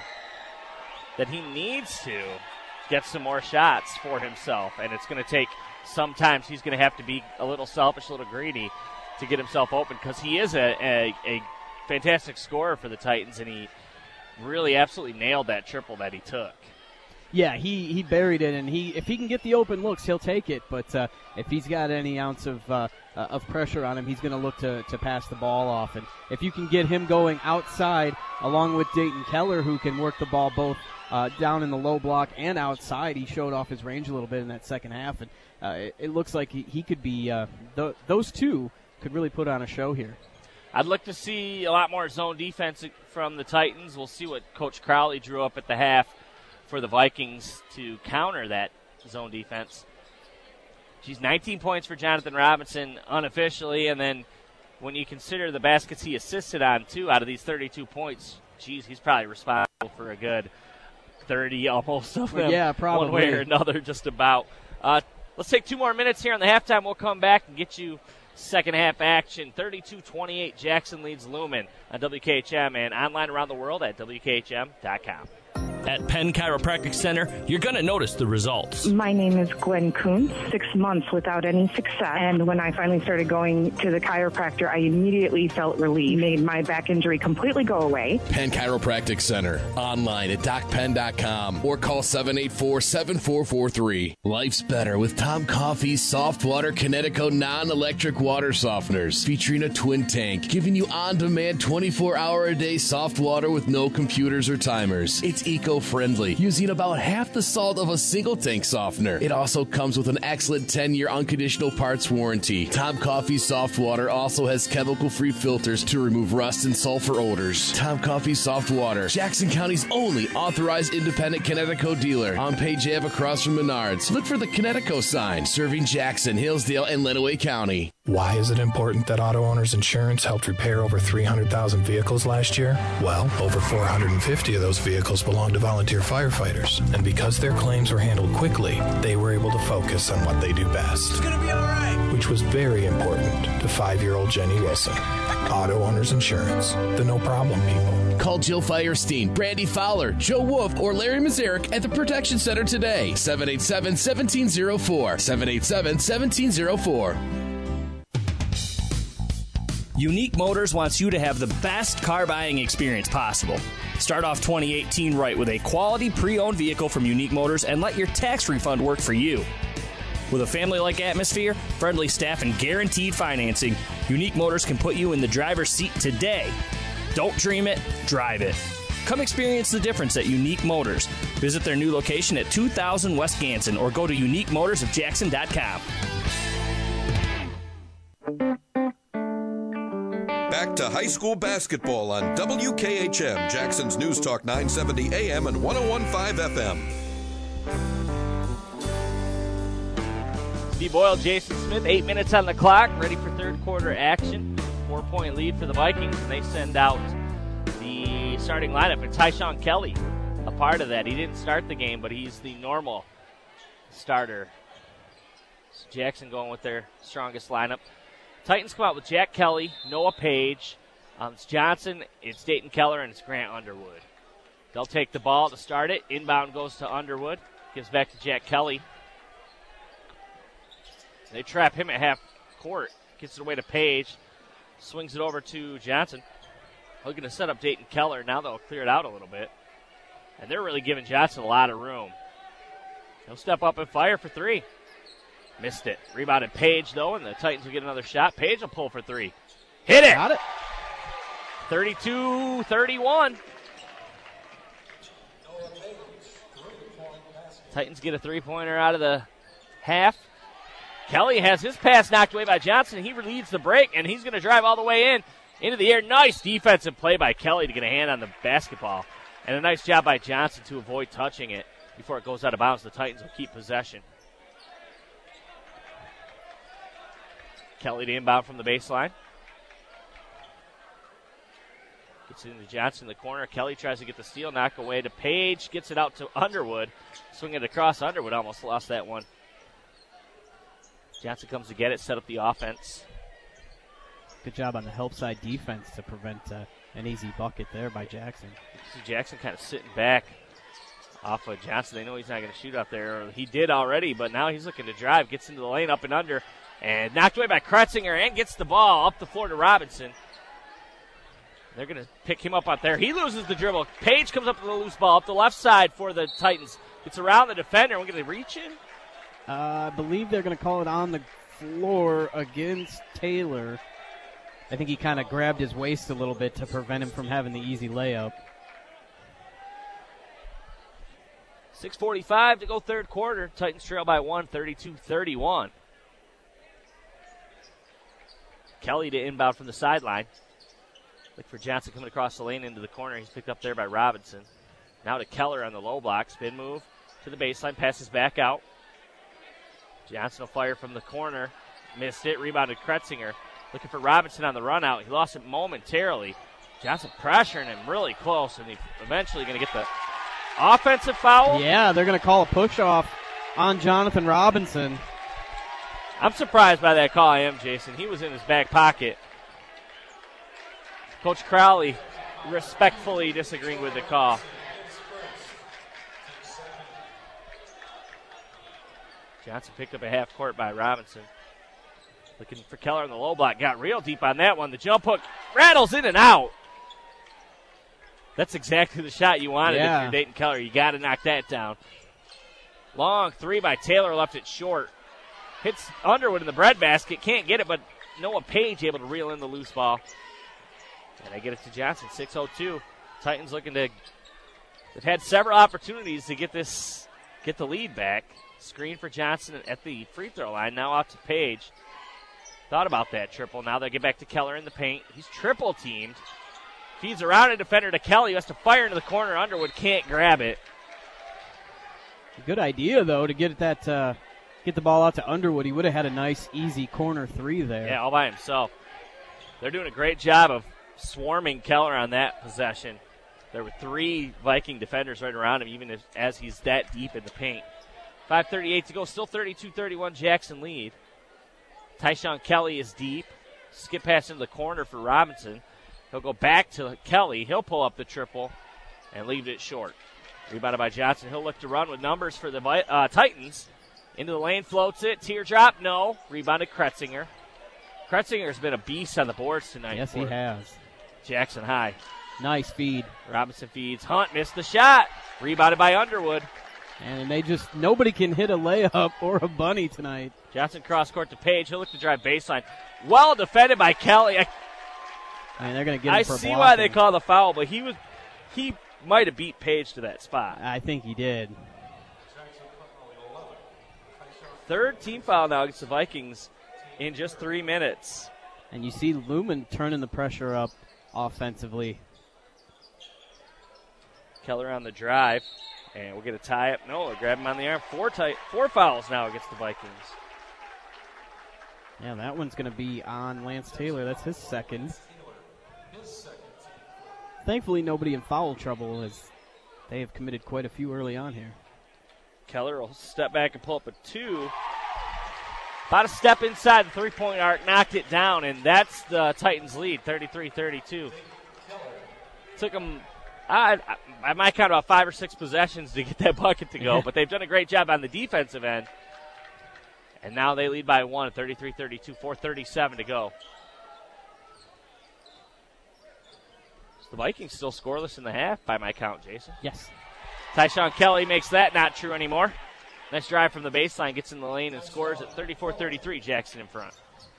get some more shots for himself. And it's going to take, sometimes he's going to have to be a little selfish, a little greedy to get himself open, because he is a fantastic scorer for the Titans, and he really absolutely nailed that triple that he took. Yeah, he buried it, and if he can get the open looks, he'll take it. But if he's got any ounce of pressure on him, he's going to look to pass the ball off. And if you can get him going outside, along with Dayton Keller, who can work the ball both down in the low block and outside, he showed off his range a little bit in that second half, and it looks like he could be. Those two could really put on a show here. I'd look to see a lot more zone defense from the Titans. We'll see what Coach Crowley drew up at the half for the Vikings to counter that zone defense. She's 19 points for Jonathan Robinson unofficially, and then when you consider the baskets he assisted on, 2 out of these 32 points, geez, he's probably responsible for a good 30 almost of them. Yeah, probably. One way or another, just about. Let's take 2 more minutes here on the halftime. We'll come back and get you second half action. 32-28, Jackson leads Lumen on WKHM and online around the world at WKHM.com. At Penn Chiropractic Center, you're going to notice the results. My name is Gwen Kuntz, 6 months without any success. And when I finally started going to the chiropractor, I immediately felt relief. Made my back injury completely go away. Penn Chiropractic Center, online at DocPenn.com or call 784-7443. Life's better with Tom Coffee's Soft Water Kinetico non-electric water softeners, featuring a twin tank, giving you on-demand 24-hour-a-day soft water with no computers or timers. It's eco-friendly, using about half the salt of a single tank softener. It also comes with an excellent 10-year unconditional parts warranty. Tom Coffee Soft Water also has chemical-free filters to remove rust and sulfur odors. Tom Coffee Soft Water, Jackson County's only authorized independent Kinetico dealer. On Page Ave across from Menards. Look for the Kinetico sign, serving Jackson, Hillsdale, and Lenawee County. Why is it important that Auto Owners Insurance helped repair over 300,000 vehicles last year? Well, over 450 of those vehicles belong to volunteer firefighters. And because their claims were handled quickly, they were able to focus focus on what they do best. It's going to be all right. Which was very important to 5-year-old Jenny Wilson. Auto Owners Insurance, the no problem people. Call Jill Firestein, Brandy Fowler, Joe Wolf, or Larry Mazarek at the Protection Center today. 787-1704. 787-1704. Unique Motors wants you to have the best car buying experience possible. Start off 2018 right with a quality pre-owned vehicle from Unique Motors and let your tax refund work for you. With a family-like atmosphere, friendly staff, and guaranteed financing, Unique Motors can put you in the driver's seat today. Don't dream it, drive it. Come experience the difference at Unique Motors. Visit their new location at 2000 West Ganson or go to uniquemotorsofjackson.com. Back to high school basketball on WKHM, Jackson's News Talk 970 AM and 101.5 FM. Steve Boyle, Jason Smith, 8 minutes on the clock, ready for third quarter action. 4-point lead for the Vikings, and they send out the starting lineup. It's Tyshawn Kelly, a part of that. He didn't start the game, but he's the normal starter. So Jackson going with their strongest lineup. Titans come out with Jack Kelly, Noah Page, it's Johnson, it's Dayton Keller, and it's Grant Underwood. They'll take the ball to start it. Inbound goes to Underwood. Gives back to Jack Kelly. They trap him at half court. Gets it away to Page. Swings it over to Johnson. Looking to set up Dayton Keller. Now they'll clear it out a little bit. And they're really giving Johnson a lot of room. He'll step up and fire for three. Missed it. Rebounded Page, though, and the Titans will get another shot. Page will pull for three. Hit it! Got it. 32-31. Titans get a three-pointer out of the half. Kelly has his pass knocked away by Johnson. He leads the break, and he's going to drive all the way into the air. Nice defensive play by Kelly to get a hand on the basketball. And a nice job by Johnson to avoid touching it before it goes out of bounds. The Titans will keep possession. Kelly to inbound from the baseline. Gets it into Johnson in the corner. Kelly tries to get the steal, knock away to Page. Gets it out to Underwood. Swing it across. Underwood almost lost that one. Johnson comes to get it, set up the offense. Good job on the help side defense to prevent an easy bucket there by Jackson. See Jackson kind of sitting back off of Johnson. They know he's not going to shoot up there. He did already, but now he's looking to drive. Gets into the lane, up and under. And knocked away by Kretzinger and gets the ball up the floor to Robinson. They're going to pick him up out there. He loses the dribble. Page comes up with a loose ball up the left side for the Titans. It's around the defender. We're going to reach in. I believe they're going to call it on the floor against Taylor. I think he kind of grabbed his waist a little bit to prevent him from having the easy layup. 6:45 to go third quarter. Titans trail by 1, 32-31. Kelly to inbound from the sideline. Look for Johnson coming across the lane into the corner. He's picked up there by Robinson. Now to Keller on the low block. Spin move to the baseline. Passes back out. Johnson will fire from the corner. Missed it. Rebounded Kretzinger. Looking for Robinson on the run out. He lost it momentarily. Johnson pressuring him really close, and he's eventually going to get the offensive foul. Yeah, they're going to call a push-off on Jonathan Robinson. I'm surprised by that call. I am, Jason. He was in his back pocket. Coach Crowley respectfully disagreeing with the call. Johnson picked up a half court by Robinson. Looking for Keller on the low block. Got real deep on that one. The jump hook rattles in and out. That's exactly the shot you wanted if you're Dayton Keller. You got to knock that down. Long three by Taylor, left it short. Hits Underwood in the breadbasket. Can't get it, but Noah Page able to reel in the loose ball. And they get it to Johnson, 6:02. Titans looking to, they've had several opportunities to get the lead back. Screen for Johnson at the free throw line. Now out to Page. Thought about that triple. Now they get back to Keller in the paint. He's triple teamed. Feeds around a defender to Kelly. He has to fire into the corner. Underwood can't grab it. Good idea, though, to get that get the ball out to Underwood. He would have had a nice, easy corner three there. Yeah, all by himself. They're doing a great job of swarming Keller on that possession. There were three Viking defenders right around him, even as he's that deep in the paint. 5:38 to go. Still 32-31 Jackson lead. Tyshawn Kelly is deep. Skip pass into the corner for Robinson. He'll go back to Kelly. He'll pull up the triple and leave it short. Rebounded by Johnson. He'll look to run with numbers for the Titans. Into the lane, floats it. Teardrop, no. Rebounded Kretzinger. Kretzinger's been a beast on the boards tonight. Yes, he has. Jackson High. Nice feed. Robinson feeds. Hunt missed the shot. Rebounded by Underwood. And nobody can hit a layup or a bunny tonight. Johnson cross court to Page. He'll look to drive baseline. Well defended by Kelly. They're going to get him for I see blocking. why they call the foul, but he might have beat Page to that spot. I think he did. Third team foul now against the Vikings in just 3 minutes. And you see Lumen turning the pressure up offensively. Keller on the drive, and we'll get a tie up. No, they'll grab him on the arm. Four fouls now against the Vikings. Yeah, that one's going to be on Lance Taylor. That's his second. Thankfully, nobody in foul trouble, as they have committed quite a few early on here. Keller will step back and pull up a 2. About a step inside the three-point arc, knocked it down, and that's the Titans' lead, 33-32. Took them, I might count about 5 or 6 possessions to get that bucket to go, but they've done a great job on the defensive end. And now they lead by 1 at 33-32, 4:37 to go. So the Vikings still scoreless in the half by my count, Jason. Yes. Tyshawn Kelly makes that not true anymore. Nice drive from the baseline, gets in the lane and scores at 34-33, Jackson in front.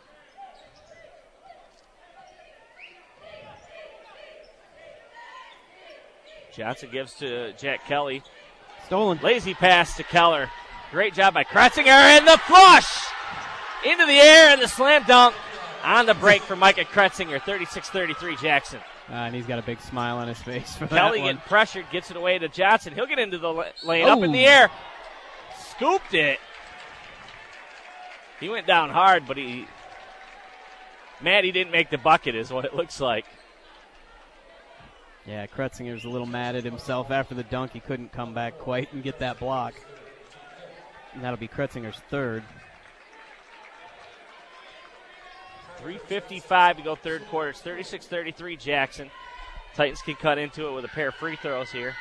Johnson gives to Jack Kelly. Stolen. Lazy pass to Keller. Great job by Kretzinger, and the flush into the air and the slam dunk on the break for Micah Kretzinger, 36-33 Jackson. And he's got a big smile on his face for Kelly that one. getting pressured, gets it away to Johnson. He'll get into the lane, up in the air. Scooped it. He went down hard, but he didn't make the bucket is what it looks like. Yeah, Kretzinger's a little mad at himself after the dunk. He couldn't come back quite and get that block. And that'll be Kretzinger's third. 3:55 to go third quarter. It's 36-33 Jackson. Titans can cut into it with a pair of free throws here.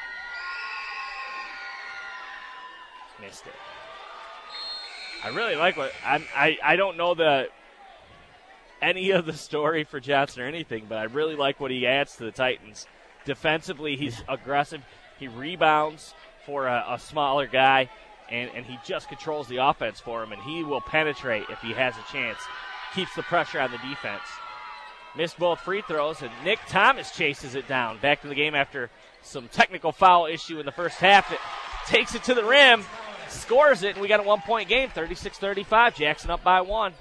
Missed it. I really like what I don't know any of the story for Johnson or anything, but I really like what he adds to the Titans. Defensively, he's aggressive. He rebounds for a smaller guy, and he just controls the offense for him, and he will penetrate if he has a chance. Keeps the pressure on the defense. Missed both free throws, and Nick Thomas chases it down. Back to the game after some technical foul issue in the first half. It takes it to the rim, scores it, and we got a 1-point game, 36-35. Jackson up by 1.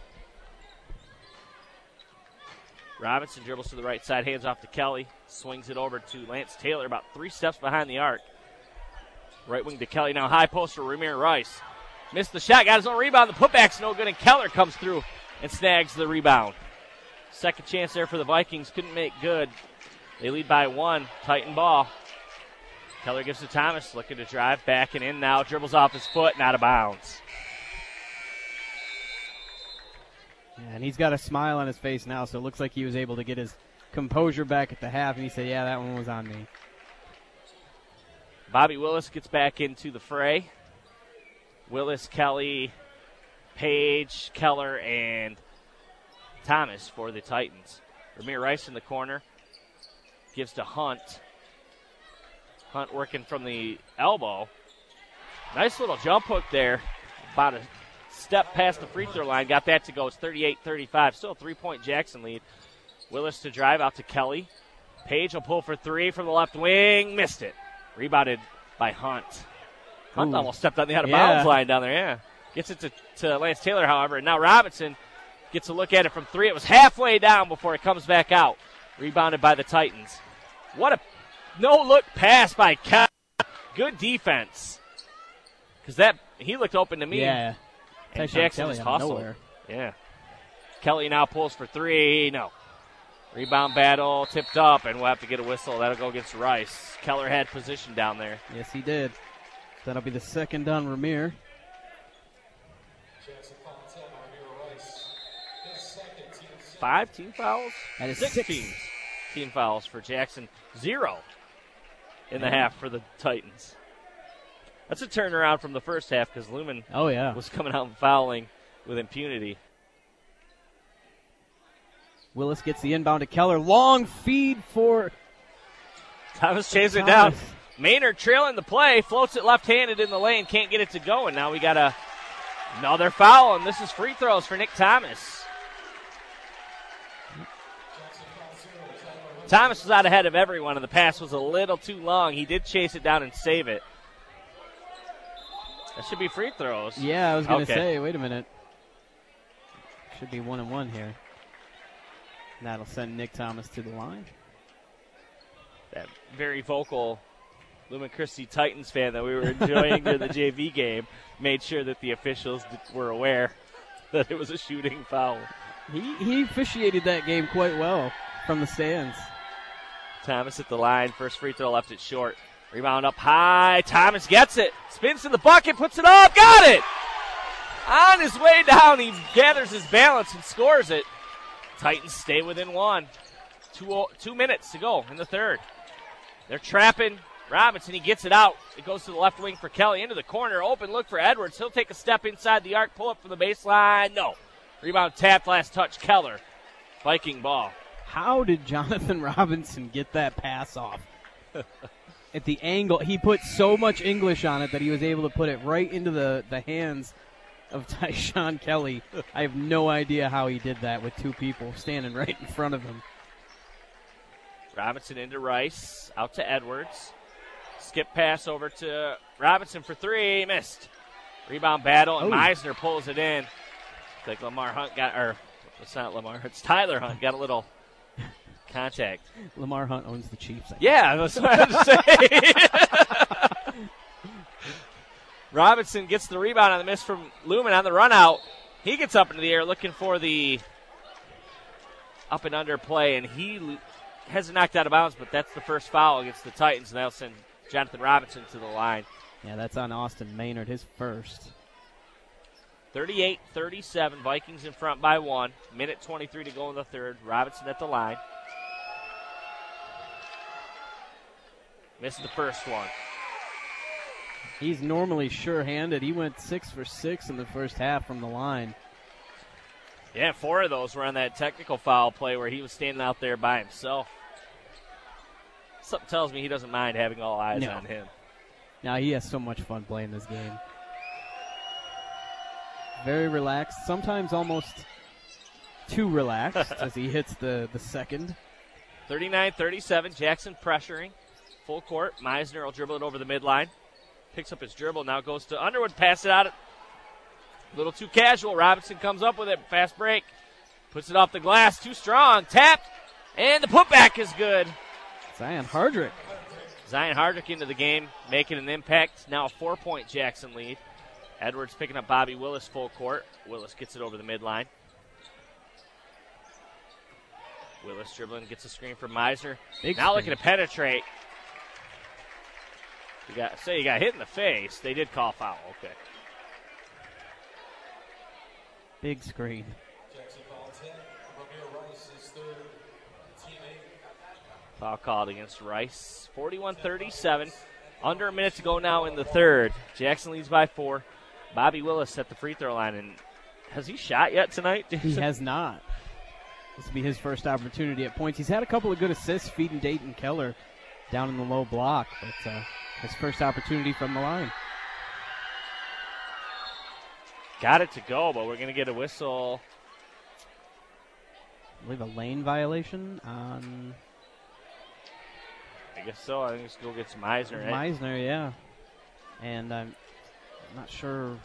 Robinson dribbles to the right side, hands off to Kelly, swings it over to Lance Taylor, about 3 steps behind the arc. Right wing to Kelly, now high post for Ramir Rice. Missed the shot, got his own rebound, the putback's no good, and Keller comes through and snags the rebound. Second chance there for the Vikings, couldn't make good. They lead by 1, Titan ball. Keller gives to Thomas, looking to drive, backing in now, dribbles off his foot and out of bounds. And he's got a smile on his face now, so it looks like he was able to get his composure back at the half, and he said, yeah, that one was on me. Bobby Willis gets back into the fray. Willis, Kelly, Page, Keller, and Thomas for the Titans. Ramir Rice in the corner. Gives to Hunt. Hunt working from the elbow. Nice little jump hook there. About a step past the free throw line. Got that to go. It's 38-35. Still a 3-point Jackson lead. Willis to drive out to Kelly. Page will pull for 3 from the left wing. Missed it. Rebounded by Hunt. Hunt almost stepped on the out-of-bounds line down there, yeah. Gets it to Lance Taylor, however. And now Robinson gets a look at it from 3. It was halfway down before it comes back out. Rebounded by the Titans. What a no-look pass by Kelly. Good defense. Because he looked open to me. Yeah. And Jackson just hustled. Yeah. Kelly now pulls for 3. No. Rebound battle, tipped up, and we'll have to get a whistle. That'll go against Rice. Keller had position down there. Yes, he did. That'll be the second on Ramir. 5 team fouls? That is 6 6. team fouls for Jackson. 0 in the half for the Titans. That's a turnaround from the first half because Lumen was coming out and fouling with impunity. Willis gets the inbound to Keller. Long feed for Thomas chases it down. Maynard trailing the play, floats it left-handed in the lane, can't get it to go, and now we got another foul, and this is free throws for Nick Thomas. Thomas was out ahead of everyone, and the pass was a little too long. He did chase it down and save it. That should be free throws. Yeah, I was going to say, wait a minute. Should be 1-1 here. That'll send Nick Thomas to the line. That very vocal Lumen Christi Titans fan that we were enjoying during the JV game made sure that the officials were aware that it was a shooting foul. He officiated that game quite well from the stands. Thomas at the line. First free throw left it short. Rebound up high. Thomas gets it. Spins to the bucket. Puts it up. Got it! On his way down, he gathers his balance and scores it. Titans stay within 1. 2 minutes to go in the third. They're trapping Robinson. He gets it out. It goes to the left wing for Kelly. Into the corner. Open look for Edwards. He'll take a step inside the arc. Pull up from the baseline. No. Rebound tapped. Last touch. Keller. Viking ball. How did Jonathan Robinson get that pass off? At the angle, he put so much English on it that he was able to put it right into the hands of Tyshawn Kelly. I have no idea how he did that with 2 people standing right in front of him. Robinson into Rice. Out to Edwards. Skip pass over to Robinson for 3. Missed. Rebound battle, and Meisner pulls it in. It's like Lamar Hunt it's not Lamar. It's Tyler Hunt. Got a little contact. Lamar Hunt owns the Chiefs. Yeah, that's what I was to say. Robinson gets the rebound on the miss from Lumen on the run out. He gets up into the air looking for the up and under play, and he has it knocked out of bounds, but that's the first foul against the Titans, and that'll send Jonathan Robinson to the line. Yeah, that's on Austin Maynard, his first. 38-37, Vikings in front by 1. Minute 23 to go in the third. Robinson at the line. Missed the first one. He's normally sure-handed. He went 6 for 6 in the first half from the line. Yeah, 4 of those were on that technical foul play where he was standing out there by himself. Something tells me he doesn't mind having all eyes on him. No, he has so much fun playing this game. Very relaxed, sometimes almost too relaxed as he hits the second. 39-37, Jackson pressuring. Full court. Meisner will dribble it over the midline. Picks up his dribble, now goes to Underwood, pass it out. A little too casual. Robinson comes up with it. Fast break. Puts it off the glass. Too strong. Tapped. And the putback is good. Zion Hardrick. Zion Hardrick into the game, making an impact. Now a 4-point Jackson lead. Edwards picking up Bobby Willis full court. Willis gets it over the midline. Willis dribbling, gets a screen from Meisner. Now looking to penetrate. You got hit in the face. They did call foul. Okay. Big screen. Foul called against Rice. 41-37. Under a minute to go now in the third. Jackson leads by 4. Bobby Willis at the free throw line. And has he shot yet tonight? He has not. This will be his first opportunity at points. He's had a couple of good assists feeding Dayton Keller down in the low block. But his first opportunity from the line. Got it to go, but we're going to get a whistle. I believe a lane violation on... I guess so. I think it's go against Meisner, right? Meisner, yeah. And I'm not sure. A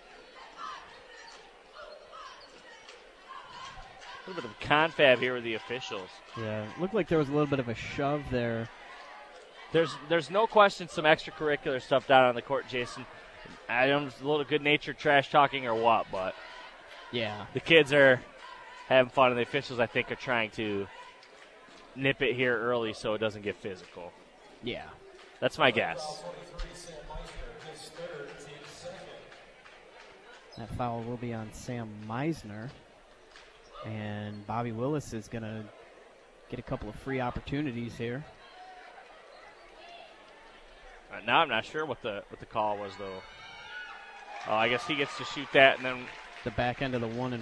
little bit of confab here with the officials. Yeah, it looked like there was a little bit of a shove there. There's no question some extracurricular stuff down on the court, Jason. I don't know if it's a little good-natured trash talking or what, but yeah, the kids are having fun, and the officials, I think, are trying to nip it here early so it doesn't get physical. Yeah. That's my guess. That foul will be on Sam Meisner. And Bobby Willis is going to get a couple of free opportunities here. Now I'm not sure what the call was, though. Oh, I guess he gets to shoot that and then... The back end of the 1-1.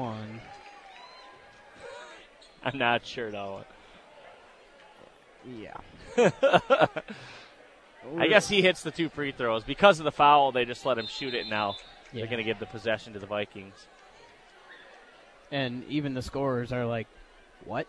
I'm not sure, though. Yeah. I guess he hits the 2 free throws. Because of the foul, they just let him shoot it now. Yeah. They're going to give the possession to the Vikings. And even the scorers are like, what?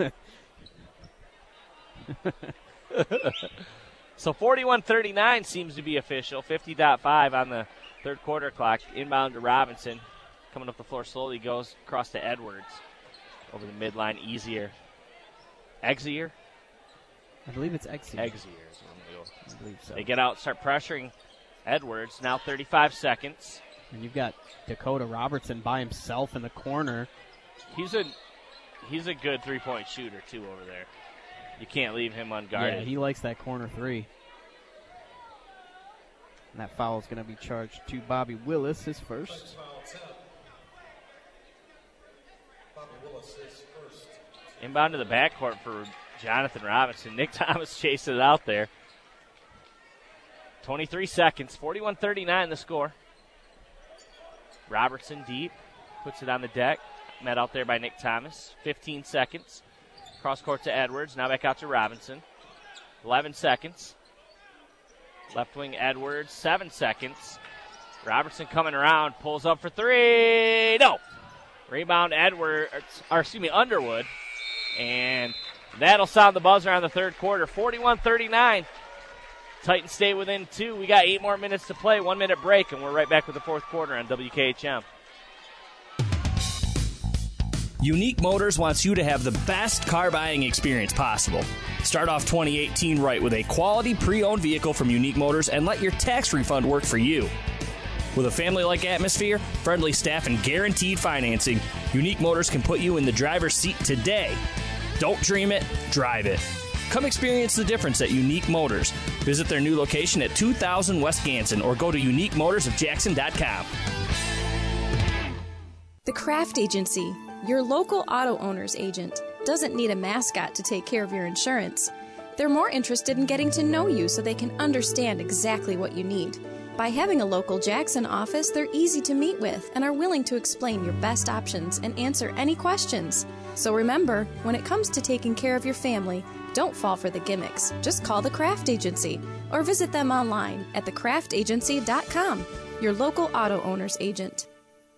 So 41-39 seems to be official. 50.5 on the third quarter clock. Inbound to Robinson. Coming up the floor slowly, goes across to Edwards. Over the midline, easier. Exier? I believe it's Exier. Exier is one of the I believe so. They get out, start pressuring Edwards. Now 35 seconds. And you've got Dakota Robertson by himself in the corner. He's a good three-point shooter, too, over there. You can't leave him unguarded. Yeah, he likes that corner 3. And that foul is going to be charged to Bobby Willis, his first. Inbound to the backcourt for Jonathan Robinson. Nick Thomas chasing it out there. 23 seconds, 41-39 the score. Robertson deep, puts it on the deck. Met out there by Nick Thomas. 15 seconds. Cross court to Edwards. Now back out to Robinson. 11 seconds. Left wing Edwards. 7 seconds. Robertson coming around. Pulls up for 3. No. Rebound Underwood. And that'll sound the buzzer on the third quarter. 41-39. Titans stay within 2. We got 8 more minutes to play. 1 minute break, and we're right back with the fourth quarter on WKHM. Unique Motors wants you to have the best car buying experience possible. Start off 2018 right with a quality pre-owned vehicle from Unique Motors and let your tax refund work for you. With a family-like atmosphere, friendly staff, and guaranteed financing, Unique Motors can put you in the driver's seat today. Don't dream it, drive it. Come experience the difference at Unique Motors. Visit their new location at 2000 West Ganson or go to uniquemotorsofjackson.com. The Craft Agency, your local auto owner's agent, doesn't need a mascot to take care of your insurance. They're more interested in getting to know you so they can understand exactly what you need. By having a local Jackson office, they're easy to meet with and are willing to explain your best options and answer any questions. So remember, when it comes to taking care of your family, don't fall for the gimmicks. Just call the Craft Agency or visit them online at thecraftagency.com, your local auto owner's agent.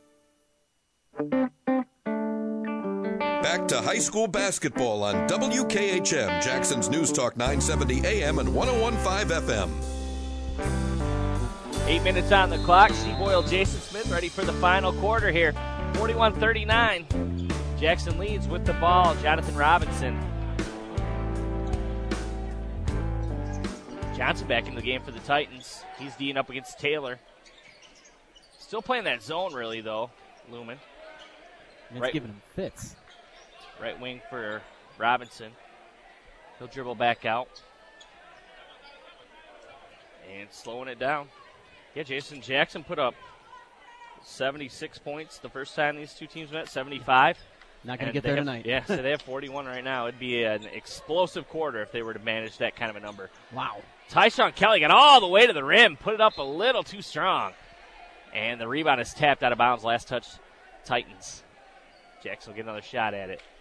Back to high school basketball on WKHM, Jackson's News Talk 970 AM and 101.5 FM. 8 minutes on the clock. Steve Boyle, Jason Smith ready for the final quarter here. 41-39. Jackson leads with the ball. Jonathan Robinson. Johnson back in the game for the Titans. He's D'ing up against Taylor. Still playing that zone, really, though, Lumen. It's giving him fits. Right wing for Robinson. He'll dribble back out. And slowing it down. Yeah, Jason Jackson put up 76 points the first time these two teams met, 75. Not going to get there tonight. Yeah, so they have 41 right now. It'd be an explosive quarter if they were to manage that kind of a number. Wow. Tyshawn Kelly got all the way to the rim, put it up a little too strong. And the rebound is tapped out of bounds. Last touch, Titans. Jackson will get another shot at it.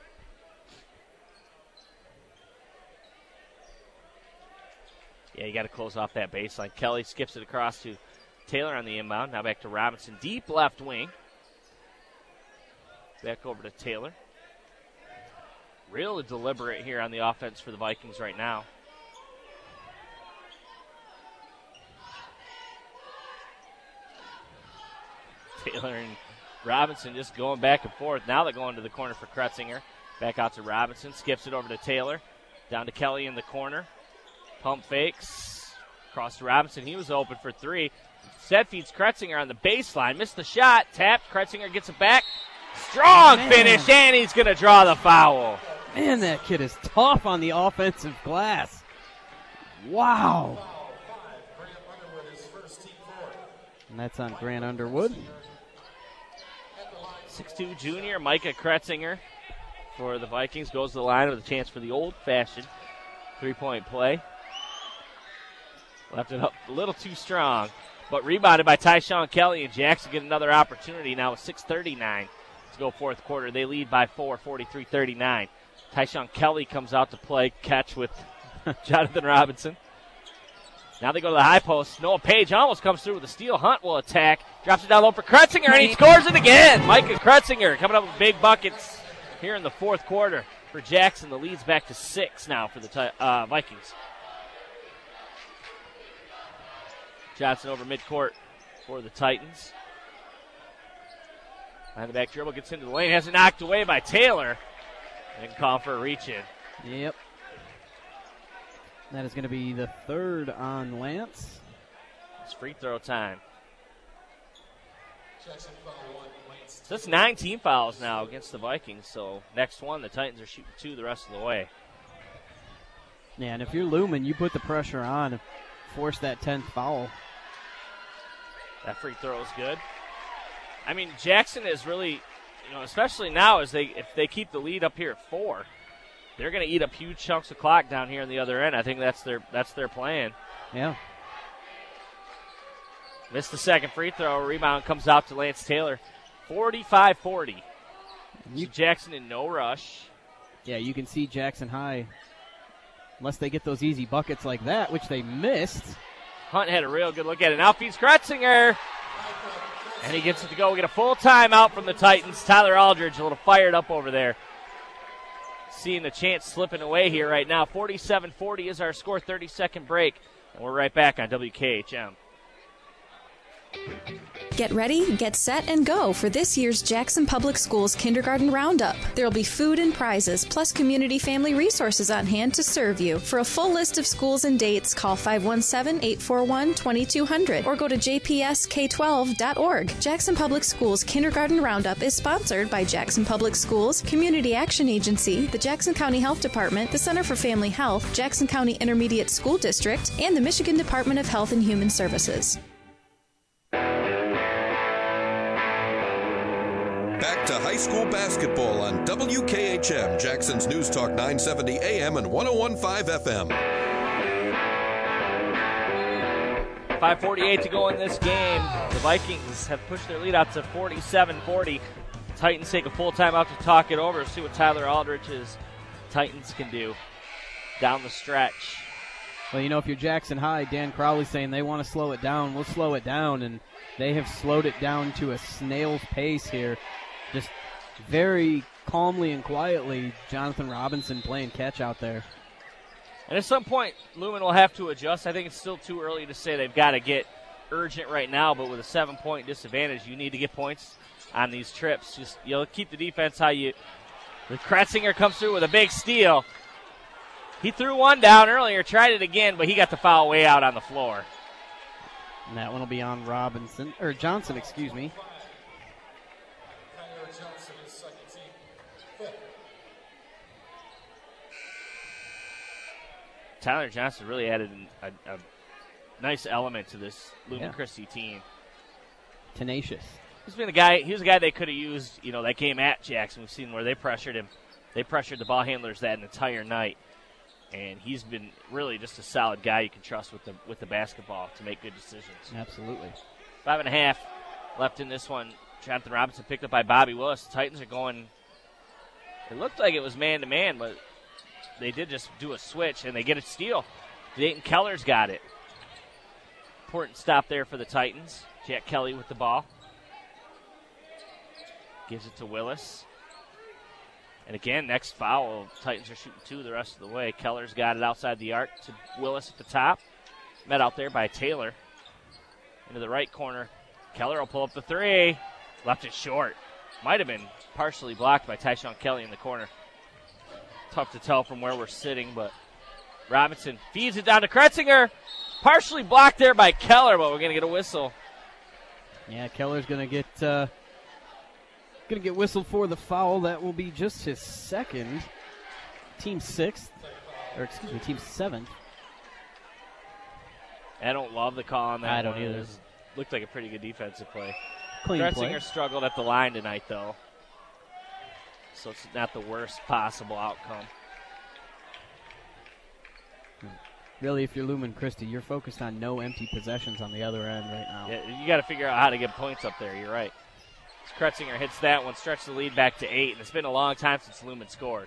Yeah, you got to close off that baseline. Kelly skips it across to Taylor on the inbound. Now back to Robinson. Deep left wing. Back over to Taylor. Real deliberate here on the offense for the Vikings right now. Taylor and Robinson just going back and forth. Now they're going to the corner for Kretzinger. Back out to Robinson. Skips it over to Taylor. Down to Kelly in the corner. Pump fakes. Across to Robinson. He was open for 3. Instead feeds Kretzinger on the baseline. Missed the shot. Tapped. Kretzinger gets it back. Strong finish, and he's going to draw the foul. Man, that kid is tough on the offensive glass. Wow. And that's on Grant Underwood. 6'2 junior Micah Kretzinger for the Vikings goes to the line with a chance for the old-fashioned three-point play. Left it up a little too strong, but rebounded by Tyshawn Kelly, and Jackson get another opportunity now with 6:39 to go fourth quarter. They lead by 4, 43-39. Tyshawn Kelly comes out to play catch with Jonathan Robinson. Now they go to the high post. Noah Page almost comes through with a steal. Hunt will attack. Drops it down low for Kretzinger, and he scores it again. Micah Kretzinger coming up with big buckets here in the fourth quarter for Jackson. The lead's back to 6 now for the Vikings. Johnson over midcourt for the Titans. Behind the back dribble, gets into the lane, has it knocked away by Taylor. And call for a reach-in. Yep. That is going to be the third on Lance. It's free throw time. So that's 9 team fouls now against the Vikings. So next one, the Titans are shooting 2 the rest of the way. Yeah, and if you're Lumen, you put the pressure on, force that 10th foul. That free throw is good. I mean, Jackson is really, especially now if they keep the lead up here at 4, they're going to eat up huge chunks of clock down here on the other end. I think that's their plan. Yeah. Missed the second free throw. Rebound comes out to Lance Taylor. 45-40. So Jackson in no rush. Yeah, you can see Jackson High, unless they get those easy buckets like that, which they missed. Hunt had a real good look at it. Now feeds Kretzinger. And he gets it to go. We get a full timeout from the Titans. Tyler Aldridge a little fired up over there. Seeing the chance slipping away here right now. 47-40 is our score. 30-second break. And we're right back on WKHM. Get ready, get set, and go for this year's Jackson Public Schools Kindergarten Roundup. There will be food and prizes, plus community family resources on hand to serve you. For a full list of schools and dates, call 517-841-2200 or go to jpsk12.org. Jackson Public Schools Kindergarten Roundup is sponsored by Jackson Public Schools, Community Action Agency, the Jackson County Health Department, the Center for Family Health, Jackson County Intermediate School District, and the Michigan Department of Health and Human Services. Back to high school basketball on WKHM, Jackson's News Talk 970 AM and 101.5 FM. 5:48 to go in this game. The Vikings have pushed their lead out to 47-40. Titans take a full timeout to talk it over, see what Tyler Aldridge's Titans can do down the stretch. Well, if you're Jackson High, Dan Crowley's saying they want to slow it down. We'll slow it down, and they have slowed it down to a snail's pace here. Just very calmly and quietly, Jonathan Robinson playing catch out there. And at some point, Lumen will have to adjust. I think it's still too early to say they've got to get urgent right now, but with a 7-point disadvantage, you need to get points on these trips. Just keep the defense how you. The Kretzinger comes through with a big steal. He threw one down earlier, tried it again, but he got the foul way out on the floor. And that one will be on Johnson, excuse me. Tyler Johnson really added a nice element to this Lumen Christi team. Tenacious. He was a guy they could have used, that game at Jackson. We've seen where they pressured him. They pressured the ball handlers that entire night. And he's been really just a solid guy you can trust with the basketball to make good decisions. Absolutely. 5.5 left in this one. Jonathan Robinson picked up by Bobby Willis. The Titans are going. It looked like it was man-to-man, but they did just do a switch, and they get a steal. Dayton Keller's got it. Important stop there for the Titans. Jack Kelly with the ball. Gives it to Willis. And again, next foul. Titans are shooting 2 the rest of the way. Keller's got it outside the arc to Willis at the top. Met out there by Taylor. Into the right corner. Keller will pull up the 3. Left it short. Might have been partially blocked by Tyshawn Kelly in the corner. Tough to tell from where we're sitting, but Robinson feeds it down to Kretzinger. Partially blocked there by Keller, but we're going to get a whistle. Yeah, Keller's going to get whistled for the foul. That will be just his second. Team 7th. I don't love the call on that. I don't either. Looked like a pretty good defensive play. Clean play. Gretzinger struggled at the line tonight, though, so it's not the worst possible outcome. Really, if you're Lumen Christie, you're focused on no empty possessions on the other end right now. Yeah, you got to figure out how to get points up there. You're right. Kretzinger hits that one, stretches the lead back to 8, and it's been a long time since Lumen scored.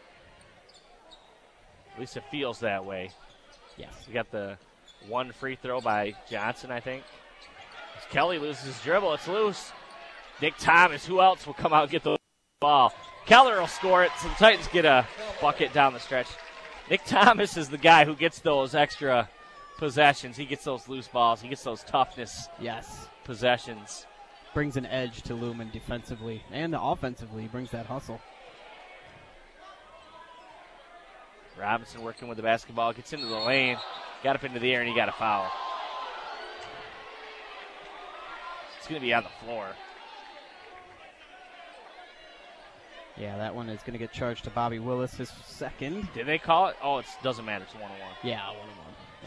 At least it feels that way. Yes. We got the one free throw by Johnson, I think. As Kelly loses his dribble, it's loose. Nick Thomas, who else will come out and get the ball? Keller will score it, so the Titans get a bucket down the stretch. Nick Thomas is the guy who gets those extra possessions. He gets those loose balls. He gets those toughness possessions. Brings an edge to Lumen defensively and offensively. Brings that hustle. Robinson working with the basketball, gets into the lane, got up into the air, and he got a foul. It's going to be on the floor. Yeah, that one is going to get charged to Bobby Willis, his second. Did they call it? Oh, it doesn't matter. It's 1-1. Yeah, 1-1. Yeah.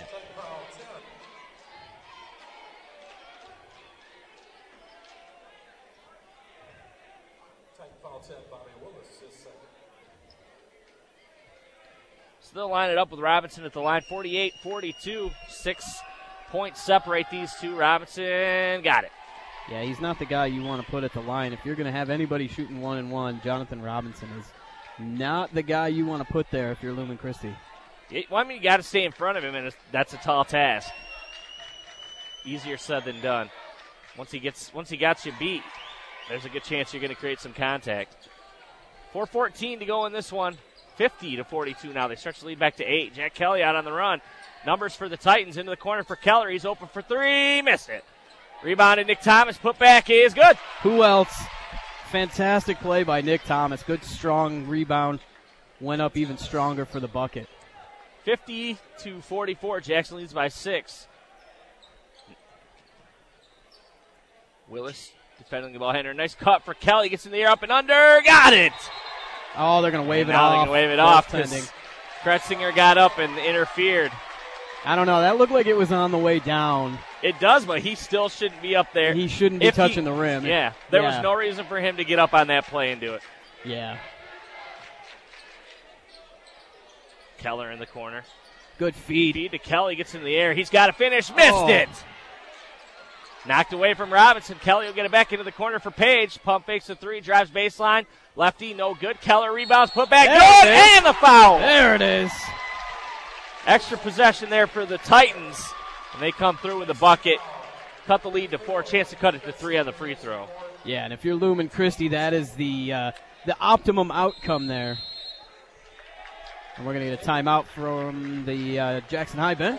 Still line it up with Robinson at the line. 48-42. 6 points separate these two. Robinson got it. Yeah, he's not the guy you want to put at the line. If you're going to have anybody shooting 1-1, Jonathan Robinson is not the guy you want to put there if you're Lumen Christie. Well, I mean, you got to stay in front of him, and that's a tall task. Easier said than done. Once he got you beat, there's a good chance you're going to create some contact. 4:14 to go in this one. 50-42 now. They stretch the lead back to 8. Jack Kelly out on the run. Numbers for the Titans into the corner for Keller. He's open for 3. Missed it. Rebounded Nick Thomas. Put back is good. Who else? Fantastic play by Nick Thomas. Good, strong rebound. Went up even stronger for the bucket. 50-44. Jackson leads by 6. Willis defending the ball handler. Nice cut for Kelly. Gets in the air, up and under. Got it. Oh, they're going to wave it now off. They're going to wave it off because Kretzinger got up and interfered. I don't know. That looked like it was on the way down. It does, but he still shouldn't be up there. He shouldn't be touching the rim. Yeah. There was no reason for him to get up on that play and do it. Yeah. Keller in the corner. Good feed. Feed to Kelly. Gets in the air. He's got to finish. Missed it. Knocked away from Robinson. Kelly will get it back into the corner for Page. Pump fakes the 3. Drives baseline. Lefty, no good. Keller rebounds. Put back. Good. And the foul. There it is. Extra possession there for the Titans. And they come through with a bucket. Cut the lead to 4. Chance to cut it to 3 on the free throw. Yeah, and if you're Lumen Christie, that is the optimum outcome there. And we're going to get a timeout from the Jackson High bench.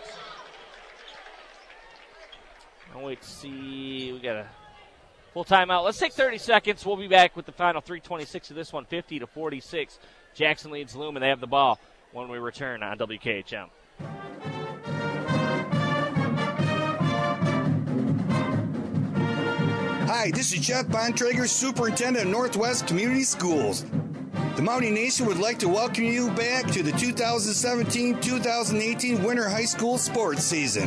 I'll wait to see. We got a full timeout. Let's take 30 seconds. We'll be back with the final 3:26 of this one, 50-46. Jackson leads Lumen. They have the ball when we return on WKHM. Hi, this is Jeff Bontrager, Superintendent of Northwest Community Schools. The Mountie Nation would like to welcome you back to the 2017-2018 Winter High School sports season.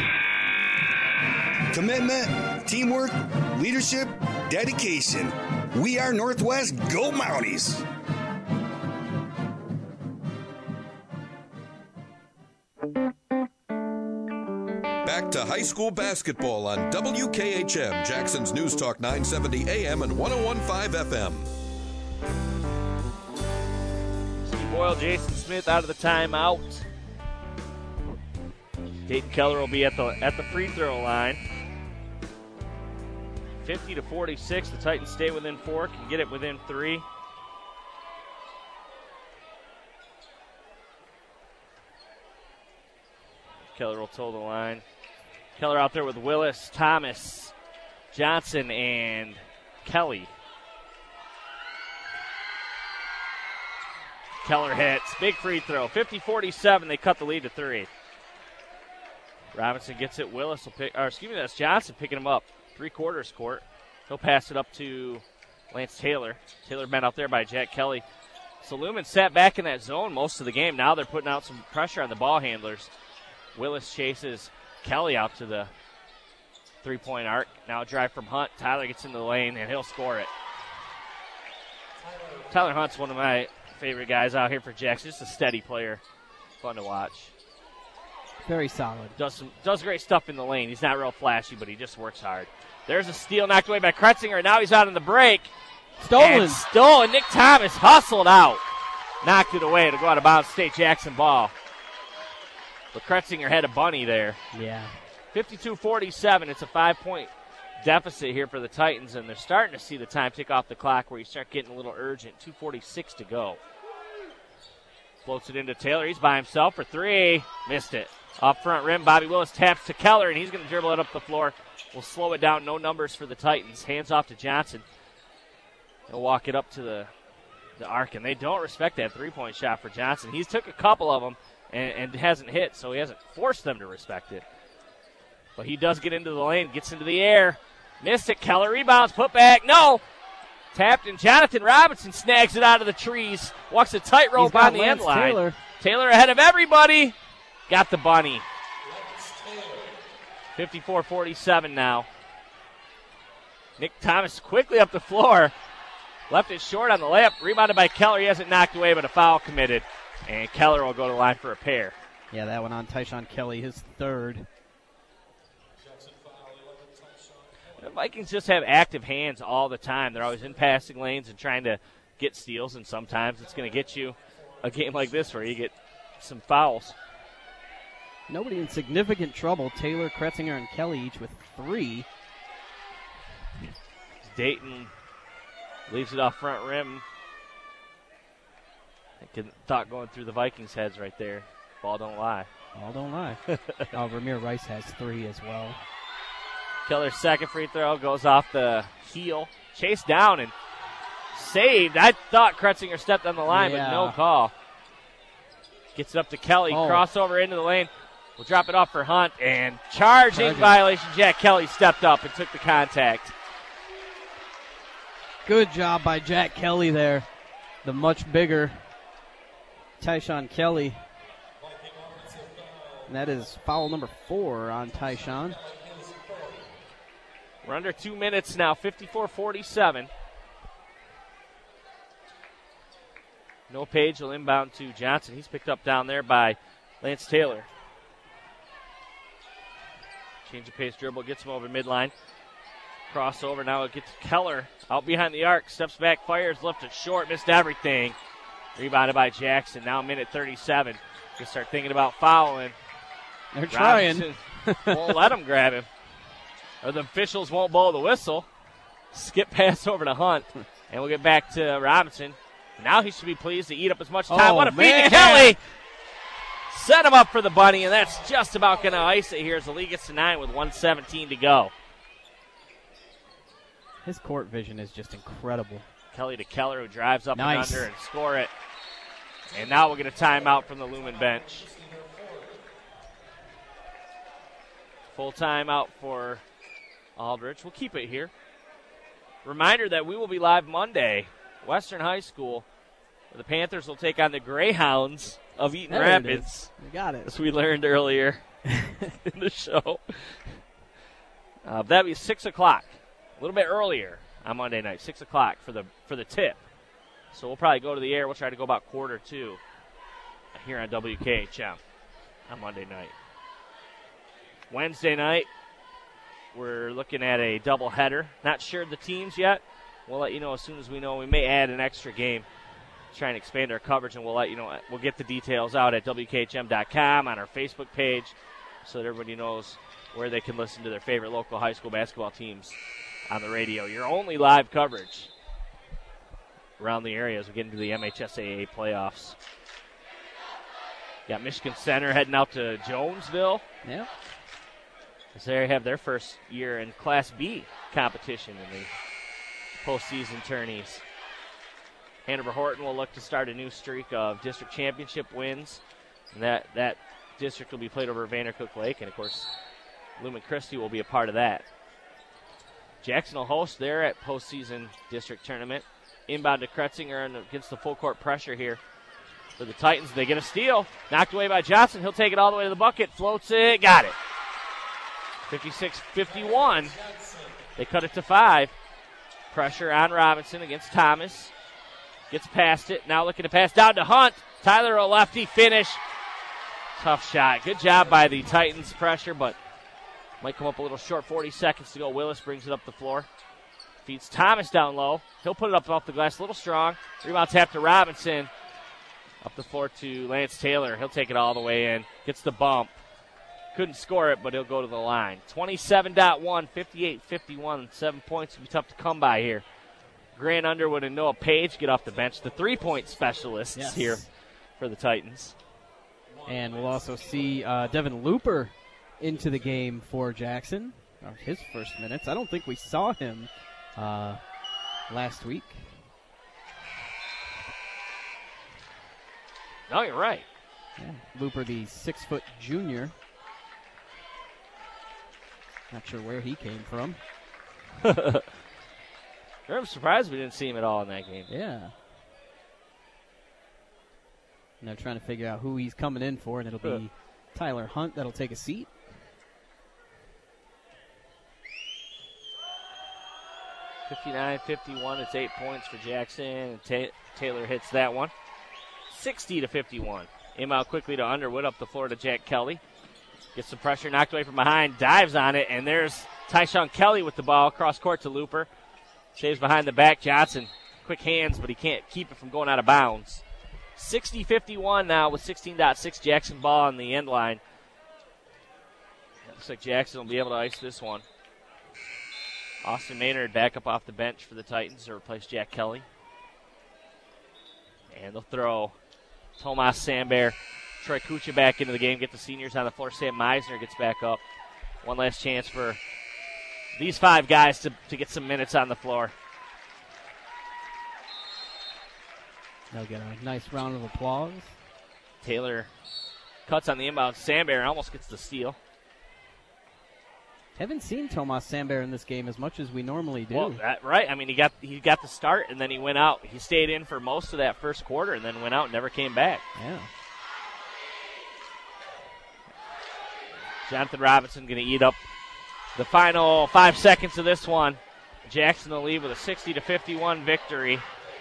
Commitment, teamwork, leadership, dedication. We are Northwest. Go Mounties! Back to high school basketball on WKHM, Jackson's News Talk 970 AM and 101.5 FM. Steve Boyle, Jason Smith out of the timeout. Dayton Keller will be at the free throw line. 50-46. The Titans stay within 4, can get it within 3. Keller will toe the line. Keller out there with Willis, Thomas, Johnson, and Kelly. Keller hits. Big free throw. 50-47. They cut the lead to 3. Robinson gets it. Willis will that's Johnson picking him up. 3/4 court. He'll pass it up to Lance Taylor. Taylor bent out there by Jack Kelly. So Lumen sat back in that zone most of the game. Now they're putting out some pressure on the ball handlers. Willis chases Kelly out to the three-point arc. Now a drive from Hunt. Tyler gets into the lane, and he'll score it. Tyler Hunt's one of my favorite guys out here for Jackson. Just a steady player. Fun to watch. Very solid. Does great stuff in the lane. He's not real flashy, but he just works hard. There's a steal knocked away by Kretzinger. Now he's out on the break. Stolen. Nick Thomas hustled out. Knocked it away to go out of bounds. State Jackson ball. But Kretzinger had a bunny there. Yeah. 52-47. It's a 5-point deficit here for the Titans, and they're starting to see the time tick off the clock where you start getting a little urgent. 2:46 to go. Floats it into Taylor. He's by himself for three. Missed it. Off front rim, Bobby Willis taps to Keller, and he's going to dribble it up the floor. We'll slow it down. No numbers for the Titans. Hands off to Johnson. He'll walk it up to the arc, and they don't respect that three-point shot for Johnson. He's took a couple of them and hasn't hit, so he hasn't forced them to respect it. But he does get into the lane, gets into the air. Missed it. Keller rebounds, put back. No. Tapped, and Jonathan Robinson snags it out of the trees. Walks a tightrope on the end line. Taylor ahead of everybody. Got the bunny. 54-47 now. Nick Thomas quickly up the floor. Left it short on the layup. Rebounded by Keller. He hasn't knocked away, but a foul committed. And Keller will go to the line for a pair. Yeah, that one on Tyshawn Kelly, his third. The Vikings just have active hands all the time. They're always in passing lanes and trying to get steals, and sometimes it's going to get you a game like this where you get some fouls. Nobody in significant trouble. Taylor, Kretzinger, and Kelly each with three. Dayton leaves it off front rim. Thought going through the Vikings' heads right there. Ball don't lie. Ball don't lie. Ramir Rice has three as well. Keller's second free throw goes off the heel. Chased down and saved. I thought Kretzinger stepped on the line, but no call. Gets it up to Kelly. Crossover into the lane. We'll drop it off for Hunt. And charging violation. Jack Kelly stepped up and took the contact. Good job by Jack Kelly there. The much bigger Tyshawn Kelly. And that is foul number 4 on Tyshawn. We're under 2 minutes now, 54-47. No Page will inbound to Johnson. He's picked up down there by Lance Taylor. Change of pace dribble, gets him over midline. Crossover, now it gets Keller out behind the arc. Steps back, fires, left it short, missed everything. Rebounded by Jackson, now minute 37. You start thinking about fouling. They're trying. Won't let him grab him. Or the officials won't blow the whistle. Skip pass over to Hunt. And we'll get back to Robinson. Now he should be pleased to eat up as much time. What a feed to Kelly. Set him up for the bunny, and that's just about going to ice it here as the lead gets to 9 with 1:17 to go. His court vision is just incredible. Kelly to Keller, who drives up and under and score it. And now we'll get a timeout from the Lumen bench. Full timeout for Aldrich. We'll keep it here. Reminder that we will be live Monday, Western High School. The Panthers will take on the Greyhounds of Eaton Rapids. We got it. As we learned earlier in the show. That'll be 6 o'clock. A little bit earlier on Monday night, 6 o'clock for the tip. So we'll probably go to the air. We'll try to go about 1:45 here on WKHM on Monday night. Wednesday night, we're looking at a doubleheader. Not sure of the teams yet. We'll let you know as soon as we know. We may add an extra game, try and expand our coverage, and we'll let you know. We'll get the details out at WKHM.com on our Facebook page so that everybody knows where they can listen to their favorite local high school basketball teams on the radio. Your only live coverage around the area as we get into the MHSAA playoffs. Got Michigan Center heading out to Jonesville. Yeah. As they have their first year in Class B competition in the postseason tourneys. Hanover Horton will look to start a new streak of district championship wins. And that district will be played over Vandercook Lake. And, of course, Lumen Christi will be a part of that. Jackson will host their postseason district tournament. Inbound to Kretzinger and against the full court pressure here for the Titans. They get a steal. Knocked away by Johnson. He'll take it all the way to the bucket. Floats it. Got it. 56-51. They cut it to 5. Pressure on Robinson against Thomas. Gets past it. Now looking to pass down to Hunt. Tyler, a lefty finish. Tough shot. Good job by the Titans. Pressure, but might come up a little short. 40 seconds to go. Willis brings it up the floor. Feeds Thomas down low. He'll put it up off the glass. A little strong. Rebound tap to Robinson. Up the floor to Lance Taylor. He'll take it all the way in. Gets the bump. Couldn't score it, but he'll go to the line. 27.1, 58-51. 7 points will be tough to come by here. Grant Underwood and Noah Page get off the bench. The 3-point specialists here for the Titans. And we'll also see Devin Looper into the game for Jackson. His first minutes. I don't think we saw him last week. No, you're right. Yeah. Looper, the 6-foot junior. Not sure where he came from. I'm surprised we didn't see him at all in that game. Yeah. Now trying to figure out who he's coming in for, and it'll be Tyler Hunt that'll take a seat. (59-51). It's 8 points for Jackson, and Taylor hits that one. 60-51. Inbound quickly to Underwood, up the floor to Jack Kelly. Gets some pressure, knocked away from behind, dives on it, and there's Tyshawn Kelly with the ball, cross court to Looper. Saves behind the back. Johnson, quick hands, but he can't keep it from going out of bounds. 60-51 now with 16.6 Jackson ball on the end line. Looks like Jackson will be able to ice this one. Austin Maynard back up off the bench for the Titans to replace Jack Kelly. And they'll throw Tomas Sandberg, Troy Kucha back into the game, get the seniors on the floor. Sam Meisner gets back up. One last chance for these 5 guys to get some minutes on the floor. They'll get a nice round of applause. Taylor cuts on the inbound. Sandberg almost gets the steal. Haven't seen Tomas Sandberg in this game as much as we normally do. Well, right. I mean, he got the start, and then he went out. He stayed in for most of that first quarter and then went out and never came back. Yeah. Jonathan Robinson going to eat up the final 5 seconds of this one. Jackson will leave with a 60-51 victory.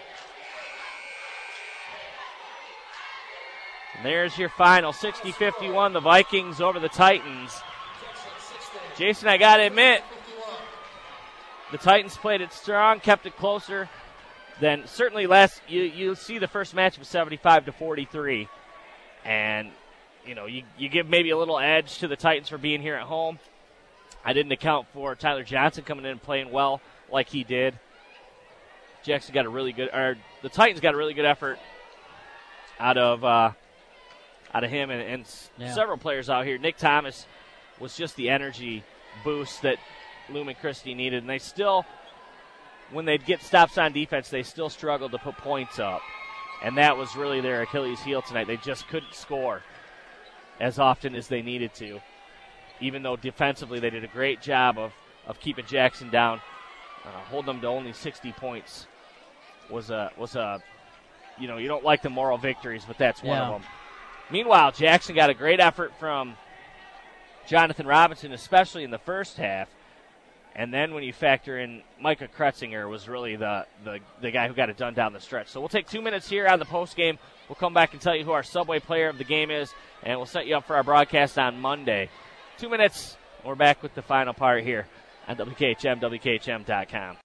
And there's your final, 60-51, the Vikings over the Titans. Jason, I got to admit, the Titans played it strong, kept it closer than certainly last. You see the first match was 75-43. And, you know, you give maybe a little edge to the Titans for being here at home. I didn't account for Tyler Johnson coming in and playing well like he did. Jackson got a really good, or the Titans got a really good effort out of him and several players out here. Nick Thomas was just the energy boost that Lumen Christi needed, and they still, when they'd get stops on defense, they still struggled to put points up, and that was really their Achilles heel tonight. They just couldn't score as often as they needed to, even though defensively they did a great job of keeping Jackson down. Holding them to only 60 points was a you know, you don't like the moral victories, but that's one of them. Meanwhile, Jackson got a great effort from Jonathan Robinson, especially in the first half. And then when you factor in Micah Kretzinger was really the guy who got it done down the stretch. So we'll take 2 minutes here on the postgame. We'll come back and tell you who our Subway player of the game is, and we'll set you up for our broadcast on Monday. 2 minutes, we're back with the final part here on WKHM, WKHM.com.